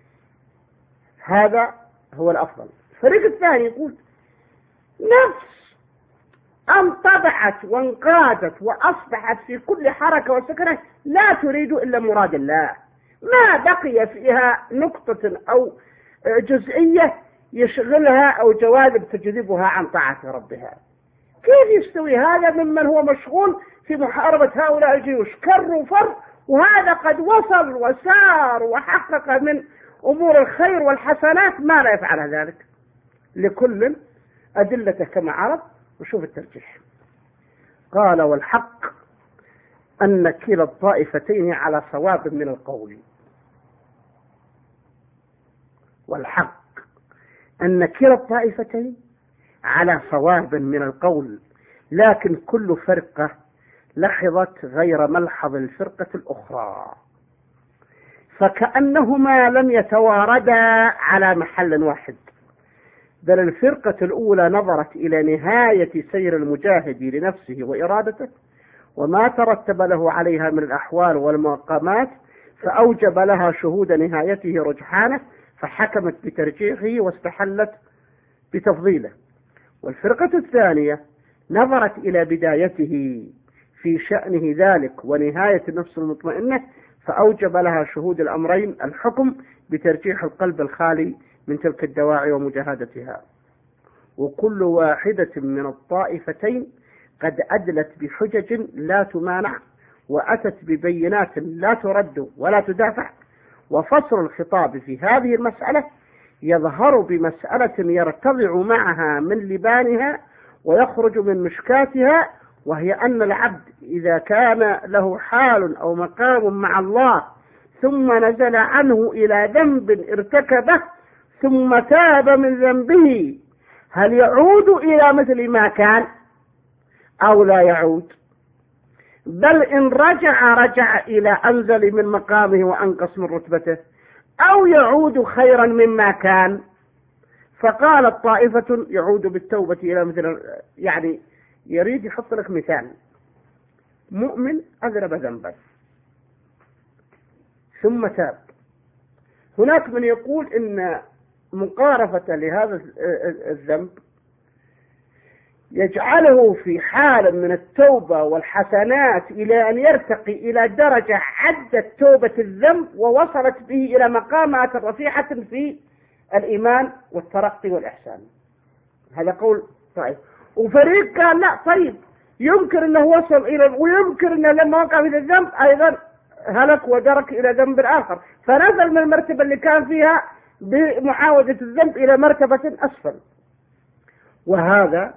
هذا هو الأفضل. الفريق الثاني يقول نفس انطبعت وانقادت وأصبحت في كل حركة وسكنة لا تريد إلا مراد الله، ما بقي فيها نقطة أو جزئية يشغلها أو جوانب تجذبها عن طاعة ربها. كيف يستوي هذا ممن هو مشغول في محاربة هؤلاء الجيوش كر وفر، وهذا قد وصل وسار وحقق من أمور الخير والحسنات ما لا يفعل ذلك. لكل أدلته كما عرض، وشوف الترجيح. قال: والحق أن كلا الطائفتين على صواب من القول. والحق أن كلا الطائفتين على صواب من القول، لكن كل فرقة لحظت غير ملحظ الفرقة الأخرى، فكأنهما لم يتواردا على محل واحد، بل الفرقة الأولى نظرت إلى نهاية سير المجاهد لنفسه وإرادته وما ترتب له عليها من الأحوال والمقامات، فأوجب لها شهود نهايته رجحانه، فحكمت بترجيحه واستحلت بتفضيله. والفرقة الثانية نظرت إلى بدايته في شأنه ذلك ونهاية النفس المطمئنة، فأوجب لها شهود الأمرين الحكم بترجيح القلب الخالي من تلك الدواعي ومجاهدتها. وكل واحدة من الطائفتين قد أدلت بحجج لا تمانع، وأتت ببينات لا ترد ولا تدافع. وفصل الخطاب في هذه المسألة يظهر بمسألة يرتضع معها من لبانها ويخرج من مشكاتها، وهي أن العبد إذا كان له حال أو مقام مع الله ثم نزل عنه إلى ذنب ارتكبه ثم تاب من ذنبه، هل يعود إلى مثل ما كان أو لا يعود؟ بل إن رجع رجع إلى أنزل من مقامه وأنقص من رتبته، أو يعود خيرا مما كان. فقالت طائفة يعود بالتوبة إلى مثل، يعني يريد يحط لك مثال: مؤمن أذنب ذنبا ثم تاب. هناك من يقول إن مقارفة لهذا الذنب يجعله في حال من التوبة والحسنات إلى أن يرتقي إلى درجة عدت توبة الذنب ووصلت به إلى مقامات رفيعة في الإيمان والترقي والإحسان. هذا قول طيب. وفريق قال لا، طيب يمكن أنه وصل إلى، ويمكن أنه لما وقع في الذنب أيضا هلك ودرك إلى ذنب آخر، فنزل من المرتبة اللي كان فيها بمعاودة الذنب إلى مرتبة أسفل. وهذا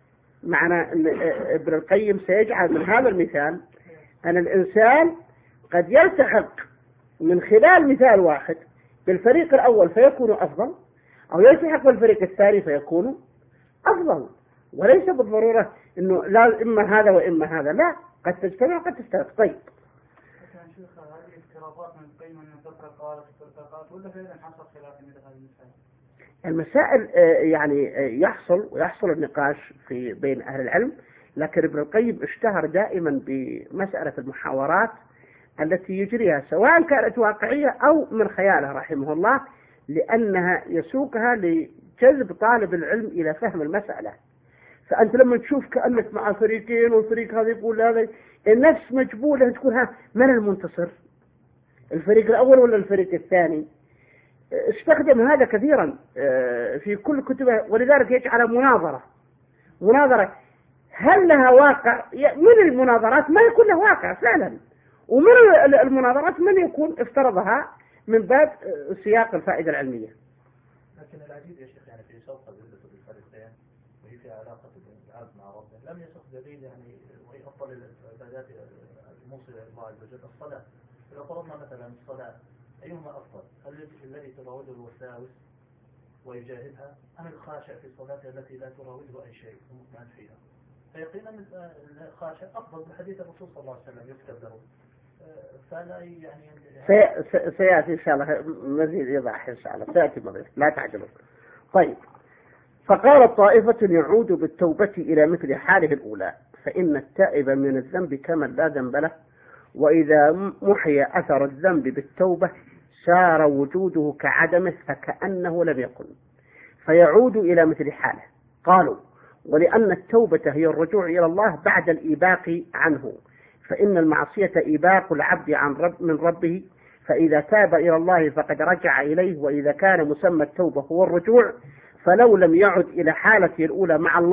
معنى أن ابن القيم سيجعل من هذا المثال أن الإنسان قد يلتحق من خلال مثال واحد بالفريق الأول فيكون أفضل، أو يلتحق بالفريق الثاني فيكون أفضل، وليس بالضرورة أنه لا إما هذا وإما هذا، لا، قد تجتمع وقد تفترق. طيب شيخ، هذه افتراضات من القيم أن تذكر قالت وتذكر، ولا فعلا حصل خلاف مثل هذه المسائل؟ المسائل يعني يحصل ويحصل النقاش في بين أهل العلم، لكن ابن القيم اشتهر دائما بمسألة المحاورات التي يجريها سواء كانت واقعية أو من خياله رحمه الله، لأنها يسوقها لجذب طالب العلم إلى فهم المسألة. فأنت لما تشوف كأنك مع فريقين والفريق هذا يقول هذا، النفس مجبولة تقول ها من المنتصر، الفريق الأول ولا الفريق الثاني؟ استخدم هذا كثيرا في كل كتبه، ولذلك يجعل مناظرة مناظرة هل لها واقع؟ من المناظرات ما يكون له واقع فعلا، ومن المناظرات من يكون افترضها من باب سياق الفائدة العلمية. لكن العجيب يا شيخ يعني في سوق الجلسة بالفريقين وهي في علاقة العبد مع ربه، لم يسق دليل يعني وهي أفضل العبادات الموصلة إلى الله عز وجل الصلاة. إذا فرضنا مثلا الصلاة أيهما أفضل؟ هل الذي تراوده الوساوس ويجاهدها أم الخاشع في صلاته التي لا تراوده أي شيء ومطمئن فيها؟ فيقينا الخاشع أفضل بحديث الرسول صلى الله عليه وسلم يكتب له. فلا يعني سي... سيأتي إن شاء الله مزيد إيضاح إن شاء الله، سيأتي مزيد لا تعجلوا. طيب، فقال طائفة يعود بالتوبة إلى مثل حاله الأولى، فإن التائب من الذنب كمن لا ذنب له، وإذا محي أثر الذنب بالتوبة سار وجوده كعدمه فكأنه لم يكن، فيعود إلى مثل حاله. قالوا: ولأن التوبة هي الرجوع إلى الله بعد الإباق عنه، فإن المعصية إباق العبد عن رب من ربه، فإذا تاب إلى الله فقد رجع إليه، وإذا كان مسمى التوبة هو الرجوع، فلو لم يعد إلى حالته الأولى مع الله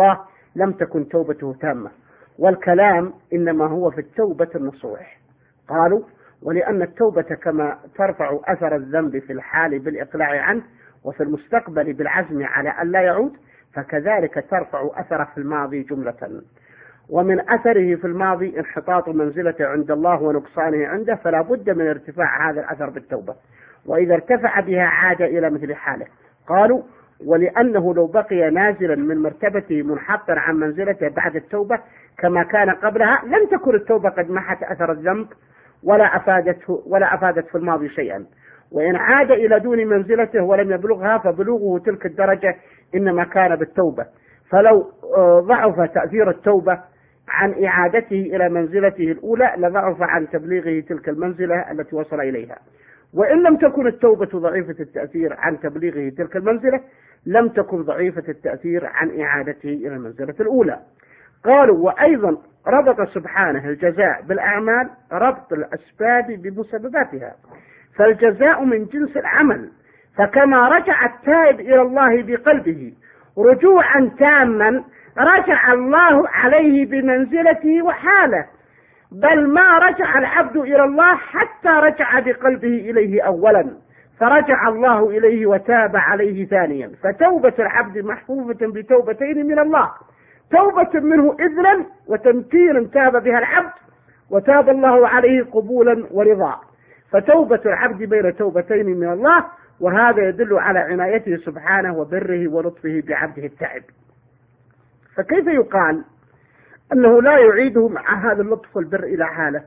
لم تكن توبته تامة. والكلام إنما هو في التوبة النصوح. قالوا ولأن التوبة كما ترفع أثر الذنب في الحال بالإقلاع عنه وفي المستقبل بالعزم على أن لا يعود، فكذلك ترفع أثره في الماضي جملة. ومن أثره في الماضي انحطاط منزلته عند الله ونقصانه عنده، فلا بد من ارتفاع هذا الأثر بالتوبة، وإذا ارتفع بها عاد إلى مثل حاله. قالوا ولأنه لو بقي نازلا من مرتبته منحطا عن منزلته بعد التوبة كما كان قبلها لم تكن التوبة قد محت أثر الذنب ولا أفادته ولا أفادت في الماضي شيئا. وإن عاد إلى دون منزلته ولم يبلغها فبلوغه تلك الدرجة إنما كان بالتوبة، فلو ضعف تأثير التوبة عن إعادته إلى منزلته الأولى لضعف عن تبليغه تلك المنزلة التي وصل إليها. وإن لم تكن التوبة ضعيفة التأثير عن تبليغه تلك المنزلة لم تكن ضعيفة التأثير عن إعادته إلى المنزلة الأولى. قالوا وأيضا ربط سبحانه الجزاء بالأعمال ربط الأسباب بمسبباتها، فالجزاء من جنس العمل، فكما رجع التائب إلى الله بقلبه رجوعا تاما رجع الله عليه بمنزلته وحاله، بل ما رجع العبد إلى الله حتى رجع بقلبه إليه أولا، فرجع الله إليه وتاب عليه ثانيا. فتوبة العبد محفوفة بتوبتين من الله، توبة منه إذنا وتمكينا تاب بها العبد، وتاب الله عليه قبولا ورضا. فتوبة العبد بين توبتين من الله، وهذا يدل على عنايته سبحانه وبره ولطفه بعبده التائب. فكيف يقال أنه لا يعيده مع هذا اللطف والبر إلى حاله؟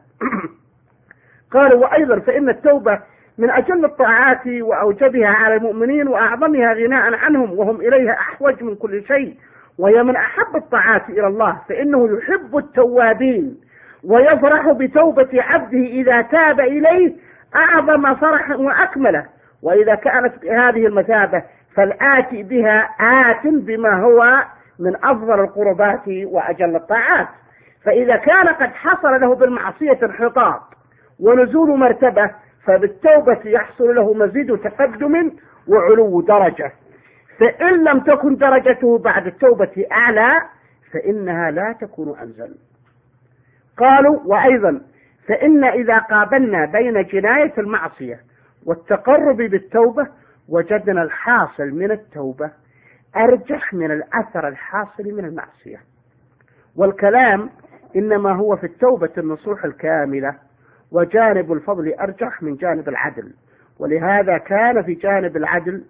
قالوا وأيضا فإن التوبة من أجل الطاعات وأوجبها على المؤمنين وأعظمها غناء عنهم وهم إليها أحوج من كل شيء، وهي من أحب الطاعات إلى الله، فإنه يحب التوابين ويفرح بتوبة عبده إذا تاب إليه أعظم فرح وأكمله. وإذا كانت بهذه المثابة فالآتي بها آت بما هو من أفضل القربات وأجل الطاعات. فإذا كان قد حصل له بالمعصية انحطاط ونزول مرتبة، فبالتوبة يحصل له مزيد تقدم وعلو درجة. فإن لم تكن درجته بعد التوبة أعلى فإنها لا تكون أنزل. قالوا وأيضا فإن إذا قابلنا بين جناية المعصية والتقرب بالتوبة وجدنا الحاصل من التوبة أرجح من الأثر الحاصل من المعصية. والكلام إنما هو في التوبة النصوح الكاملة، وجانب الفضل أرجح من جانب العدل، ولهذا كان في جانب العدل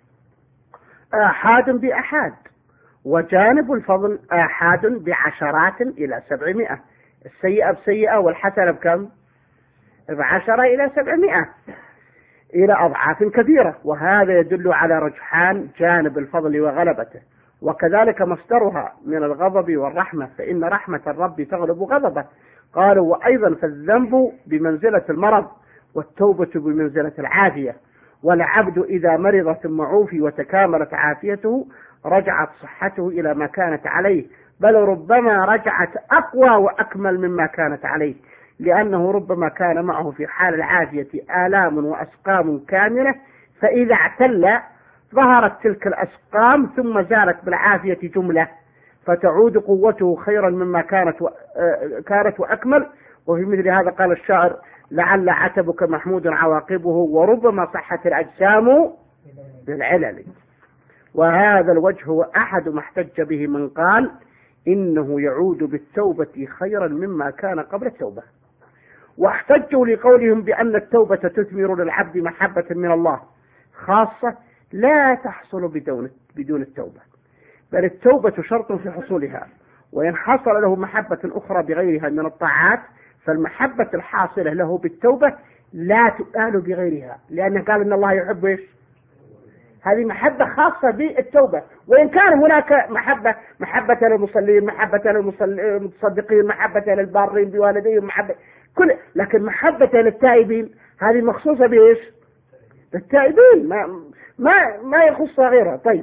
آحاد بأحاد، وجانب الفضل آحاد بعشرات إلى سبعمائة، السيئة بسيئة والحسنة بكم؟ بعشرة إلى سبعمائة، إلى أضعاف كثيرة. وهذا يدل على رجحان جانب الفضل وغلبته. وكذلك مصدرها من الغضب والرحمة، فإن رحمة الرب تغلب غضبه. قالوا وأيضا فالذنب بمنزلة المرض والتوبة بمنزلة العافية، والعبد إذا مرض ثم عوفي وتكاملت عافيته رجعت صحته إلى ما كانت عليه، بل ربما رجعت أقوى وأكمل مما كانت عليه، لأنه ربما كان معه في حال العافية آلام وأسقام كاملة، فإذا اعتل ظهرت تلك الأسقام ثم زالت بالعافية جملة، فتعود قوته خيرا مما كانت و... كانت وأكمل. وفي مثل هذا قال الشاعر لعل عتبك محمود عواقبه وربما صحت الأجسام بالعلل. وهذا الوجه هو أحد ما احتج به من قال إنه يعود بالتوبة خيرا مما كان قبل التوبة. واحتجوا لقولهم بأن التوبة تثمر للعبد محبة من الله خاصة لا تحصل بدون بدون التوبة، بل التوبة شرط في حصولها، وإن حصل له محبة أخرى بغيرها من الطاعات فالمحبة الحاصلة له بالتوبة لا تؤال بغيرها، لأنه قال إن الله يحب إيش؟ هذه محبة خاصة بالتوبة. وإن كان هناك محبة محبة للمصلين، محبة للمتصدقين، محبة للبارين بوالديهم، محبة كل، لكن محبة للتائبين هذه مخصوصة بإيش؟ للتائبين، ما ما ما يخص غيرها. طيب،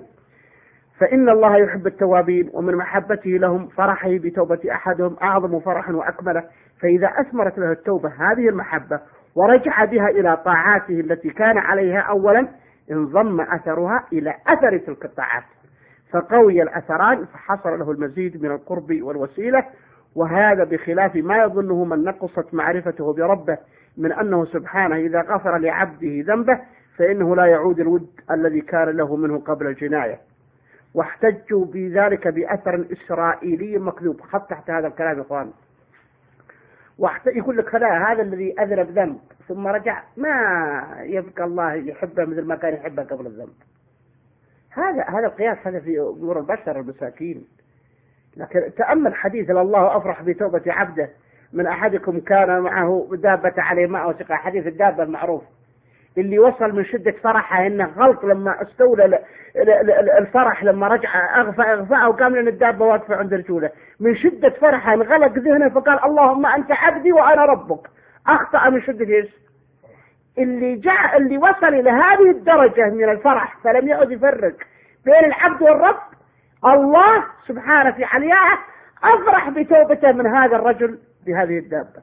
فإن الله يحب التوابين، ومن محبته لهم فرحه بتوبة أحدهم أعظم فرحا وأكمله. فإذا أثمرت له التوبة هذه المحبة ورجع بها إلى طاعاته التي كان عليها أولا انضم أثرها إلى أثر تلك الطاعات، فقوي الأثران فحصل له المزيد من القرب والوسيلة، وهذا بخلاف ما يظنه من نقصت معرفته بربه من أنه سبحانه إذا غفر لعبده ذنبه فإنه لا يعود الود الذي كان له منه قبل الجناية. واحتجوا بذلك بأثر إسرائيلي مكذوب. خط تحت هذا الكلام يا إخوان. يقول لك خلاص هذا الذي أذنب ذنب ثم رجع ما يبقى الله يحبه مثل ما كان يحبه قبل الذنب. هذا هذا القياس هذا في أمور البشر المساكين. لكن تأمل حديث الله أفرح بتوبة عبده من أحدكم كان معه دابة عليه ماء وسقى، حديث الدابة المعروف اللي وصل من شدة فرحه إنه غلط لما استولى الفرح لما رجع أغفى أغفى وقام لنا الدابة واقفة عند رجوله من شدة فرحه انغلق ذهنه فقال اللهم أنت عبدي وأنا ربك. أخطأ من شدة إيش؟ اللي جاء اللي وصل إلى هذه الدرجة من الفرح فلم يعد يفرق بين العبد والرب، الله سبحانه في علياءه أفرح بتوبته من هذا الرجل بهذه الدابة.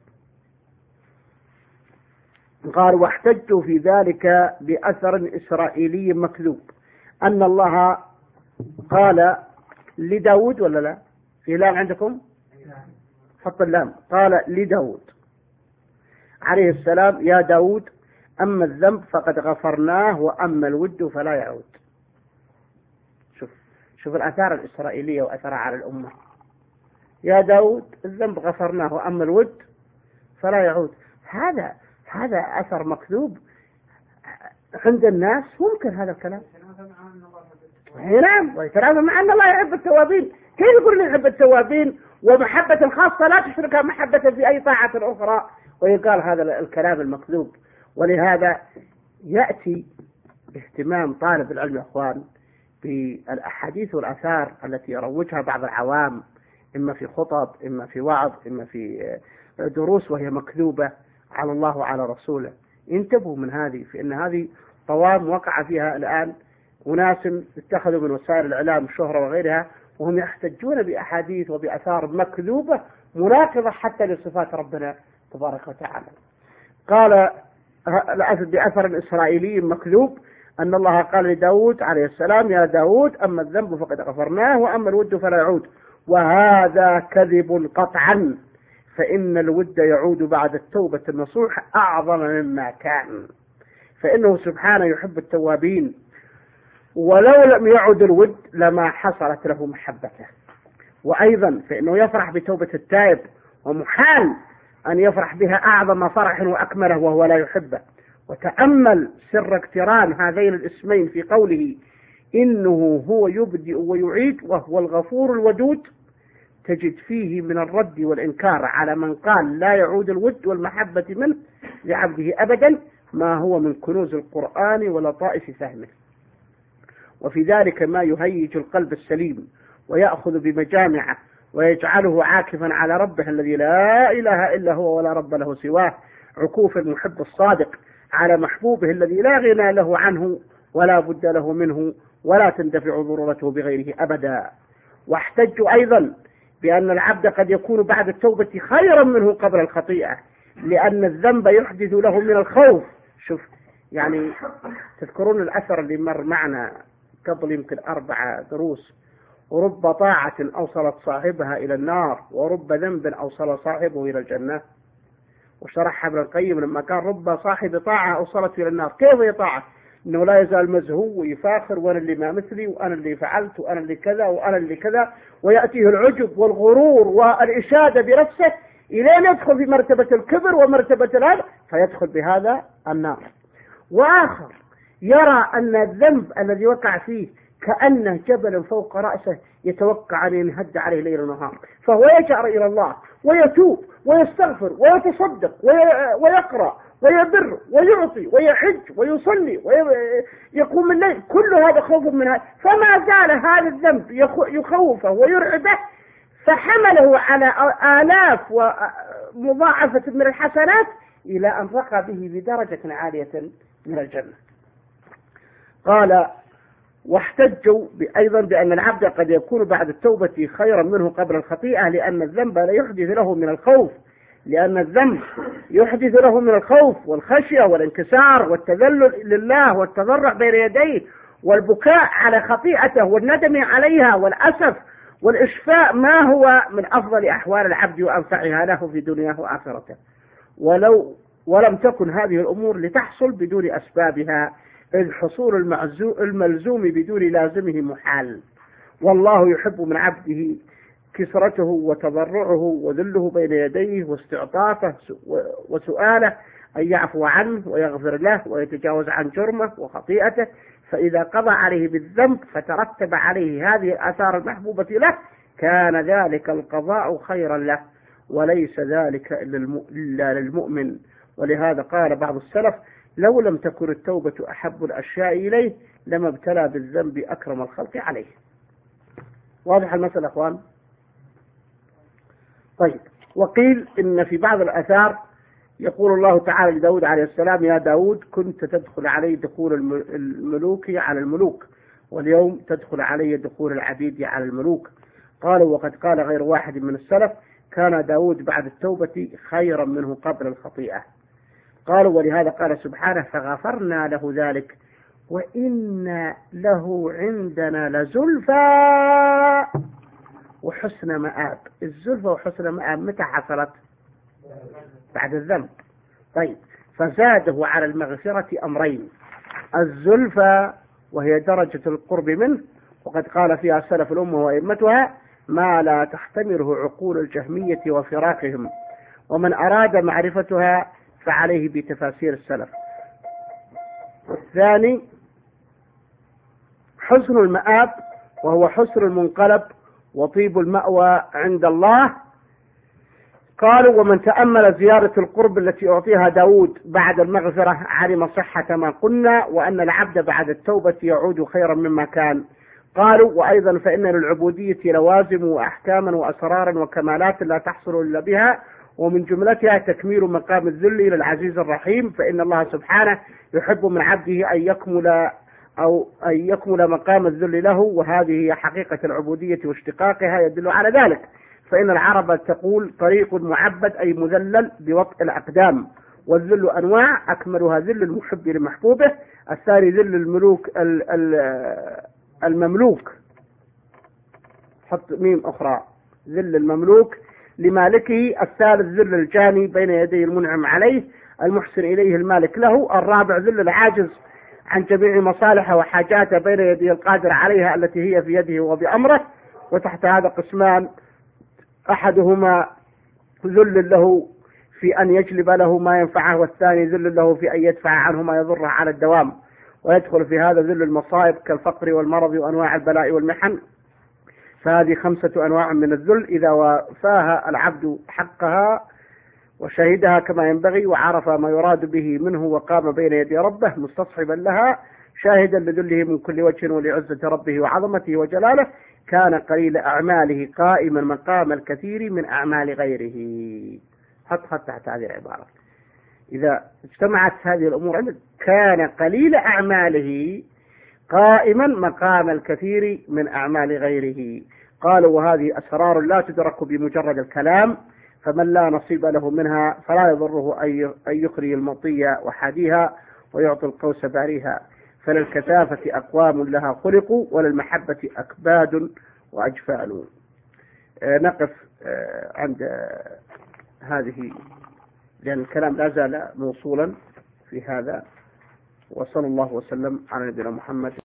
قال واحتجوا في ذلك بأثر إسرائيلي مكذوب أن الله قال لداود، ولا لا في لام عندكم؟ حط اللام. قال لداود عليه السلام يا داود أما الذنب فقد غفرناه وأما الود فلا يعود. شوف شوف الآثار الإسرائيلية وأثرها على الأمة. يا داود الذنب غفرناه وأما الود فلا يعود. هذا هذا أثر مكذوب عند الناس. ممكن هذا الكلام؟ نعم، ويتنافى مع أن الله يحب التوابين. كيف يقول لي يحب التوابين ومحبة خاصة لا تشركها محبة في أي طاعة أخرى ويقال هذا الكلام المكذوب؟ ولهذا يأتي اهتمام طالب العلم يا أخوان بالأحاديث والآثار التي يروجها بعض العوام إما في خطب إما في وعظ إما في دروس وهي مكذوبة على الله وعلى رسوله. انتبهوا من هذه، فإن هذه طوام وقع فيها الآن أناس اتخذوا من وسائل الإعلام الشهرة وغيرها وهم يحتجون بأحاديث وبأثار مكذوبة مناقضة حتى لصفات ربنا تبارك وتعالى. قال بأثر إسرائيلي مكذوب أن الله قال لداود عليه السلام يا داود أما الذنب فقد غفرناه وأما الود فلا يعود، وهذا كذب قطعا، فإن الود يعود بعد التوبة النصوح أعظم مما كان، فإنه سبحانه يحب التوابين، ولو لم يعد الود لما حصلت له محبته. وأيضا فإنه يفرح بتوبة التائب، ومحال أن يفرح بها أعظم فرح وأكمله وهو لا يحبه. وتأمل سر اقتران هذين الاسمين في قوله إنه هو يبدئ ويعيد وهو الغفور الودود، تجد فيه من الرد والإنكار على من قال لا يعود الود والمحبة منه لعبده أبدا ما هو من كنوز القرآن ولطائف فهمه. وفي ذلك ما يهيج القلب السليم ويأخذ بمجامعه ويجعله عاكفا على ربه الذي لا إله إلا هو ولا رب له سواه، عكوف المحب الصادق على محبوبه الذي لا غنى له عنه ولا بد له منه ولا تندفع ضرورته بغيره أبدا. واحتجوا أيضا بأن العبد قد يكون بعد التوبة خيرا منه قبل الخطيئة، لأن الذنب يحدث له من الخوف. شوف يعني تذكرون الأثر اللي مر معنا قبل يمكن أربع دروس، ورب طاعة أوصلت صاحبها إلى النار ورب ذنب أوصل صاحبه إلى الجنة. وشرح ابن القيم لما كان رب صاحب طاعة أوصلت إلى النار. كيف هي طاعة؟ إنه لا يزال مزهو ويفاخر وأنا اللي ما مثلي وأنا اللي فعلت وأنا اللي كذا وأنا اللي كذا، ويأتيه العجب والغرور والإشادة بنفسه إلى أن يدخل في مرتبة الكبر ومرتبة الهذا فيدخل بهذا النار. وآخر يرى أن الذنب الذي وقع فيه كأنه جبل فوق رأسه يتوقع أن ينهد عليه ليل ونهار، فهو يجأر إلى الله ويتوب ويستغفر ويتصدق ويقرأ ويبر ويعطي ويحج ويصلي ويقوم الليل، كل هذا خوف من هذا، فما زال هذا الذنب يخوفه ويرعبه فحمله على آلاف ومضاعفة من الحسنات إلى أن رقى به بدرجة عالية من الجنة. قال واحتجوا أيضا بأن العبد قد يكون بعد التوبة خيرا منه قبل الخطيئة، لأن الذنب لا يحدث له من الخوف لأن الذنب يحدث له من الخوف والخشية والانكسار والتذلل لله والتضرع بين يديه والبكاء على خطيئته والندم عليها والأسف والإشفاء ما هو من أفضل أحوال العبد وأنفعها له في دنياه وآخرته. ولو ولم تكن هذه الأمور لتحصل بدون أسبابها، إذ حصول الملزوم بدون لازمه محال. والله يحب من عبده كسرته وتضرعه وذله بين يديه واستعطافه وسؤاله أن يعفو عنه ويغفر له ويتجاوز عن جرمه وخطيئته. فإذا قضى عليه بالذنب فترتب عليه هذه الآثار المحبوبة له كان ذلك القضاء خيرا له، وليس ذلك إلا للمؤمن. ولهذا قال بعض السلف: لو لم تكن التوبة أحب الأشياء إليه لما ابتلى بالذنب أكرم الخلق عليه. واضح المسألة أخوان؟ طيب. وقيل إن في بعض الآثار يقول الله تعالى لداود عليه السلام: يا داود كنت تدخل علي دخول الملوك على الملوك، واليوم تدخل علي دخول العبيد على الملوك. قالوا: وقد قال غير واحد من السلف: كان داود بعد التوبة خيرا منه قبل الخطيئة. قالوا: ولهذا قال سبحانه: فغفرنا له ذلك وإن له عندنا لزلفى وحسن مآب. الزلفى وحسن مآب متى حصلت؟ بعد الذنب. طيب. فزاده على المغفرة أمرين: الزلفى وهي درجة القرب منه، وقد قال فيها سلف الأمة وأئمتها: ما لا تحتمله عقول الجهمية وفراقهم، ومن أراد معرفتها فعليه بتفاسير السلف. والثاني حسن المآب، وهو حسن المنقلب وطيب المأوى عند الله. قالوا: ومن تأمل زيارة القرب التي أعطيها داود بعد المغفرة علم صحة ما قلنا، وأن العبد بعد التوبة يعود خيرا مما كان. قالوا: وأيضا فإن للعبودية لوازم وأحكاما وأسرارا وكمالات لا تحصل إلا بها، ومن جملتها تكميل مقام الذل إلى العزيز الرحيم، فإن الله سبحانه يحب من عبده أن يكمل أو أن يكمل مقام الذل له، وهذه هي حقيقة العبودية واشتقاقها يدل على ذلك. فإن العرب تقول: طريق معبد أي مذلل بوطء الأقدام. والذل أنواع، أكملها ذل المحب لمحبوبه، الثاني ذل الملوك المملوك، حط ميم أخرى، ذل المملوك لمالكه، الثالث ذل الجاني بين يدي المنعم عليه المحسن إليه المالك له، الرابع ذل العاجز عن جميع مصالحه وحاجاته بين يدي القادر عليها التي هي في يده وبأمره. وتحت هذا قسمان: أحدهما ذل له في أن يجلب له ما ينفعه، والثاني ذل له في أن يدفع عنه ما يضره على الدوام. ويدخل في هذا ذل المصائب كالفقر والمرض وأنواع البلاء والمحن. فهذه خمسة أنواع من الذل إذا وفاها العبد حقها وشهدها كما ينبغي وعرف ما يراد به منه وقام بين يدي ربه مستصحبا لها شاهدا لذله من كل وجه ولعزة ربه وعظمته وجلاله، كان قليل أعماله قائما مقام الكثير من أعمال غيره. حط حط تحت هذه العبارة: إذا اجتمعت هذه الأمور عندك كان قليل أعماله قائما مقام الكثير من أعمال غيره. قالوا: وهذه أسرار لا تدرك بمجرد الكلام، فمن لا نصيب له منها فلا يضره أن يخري المطية وحاديها ويعطي القوس باريها. فللكثافة أقوام لها خلقوا، وللمحبة أكباد وأجفال. آه نقف آه عند آه هذه، لأن الكلام لا زال موصولا في هذا. وصلى الله وسلم على نبينا محمد.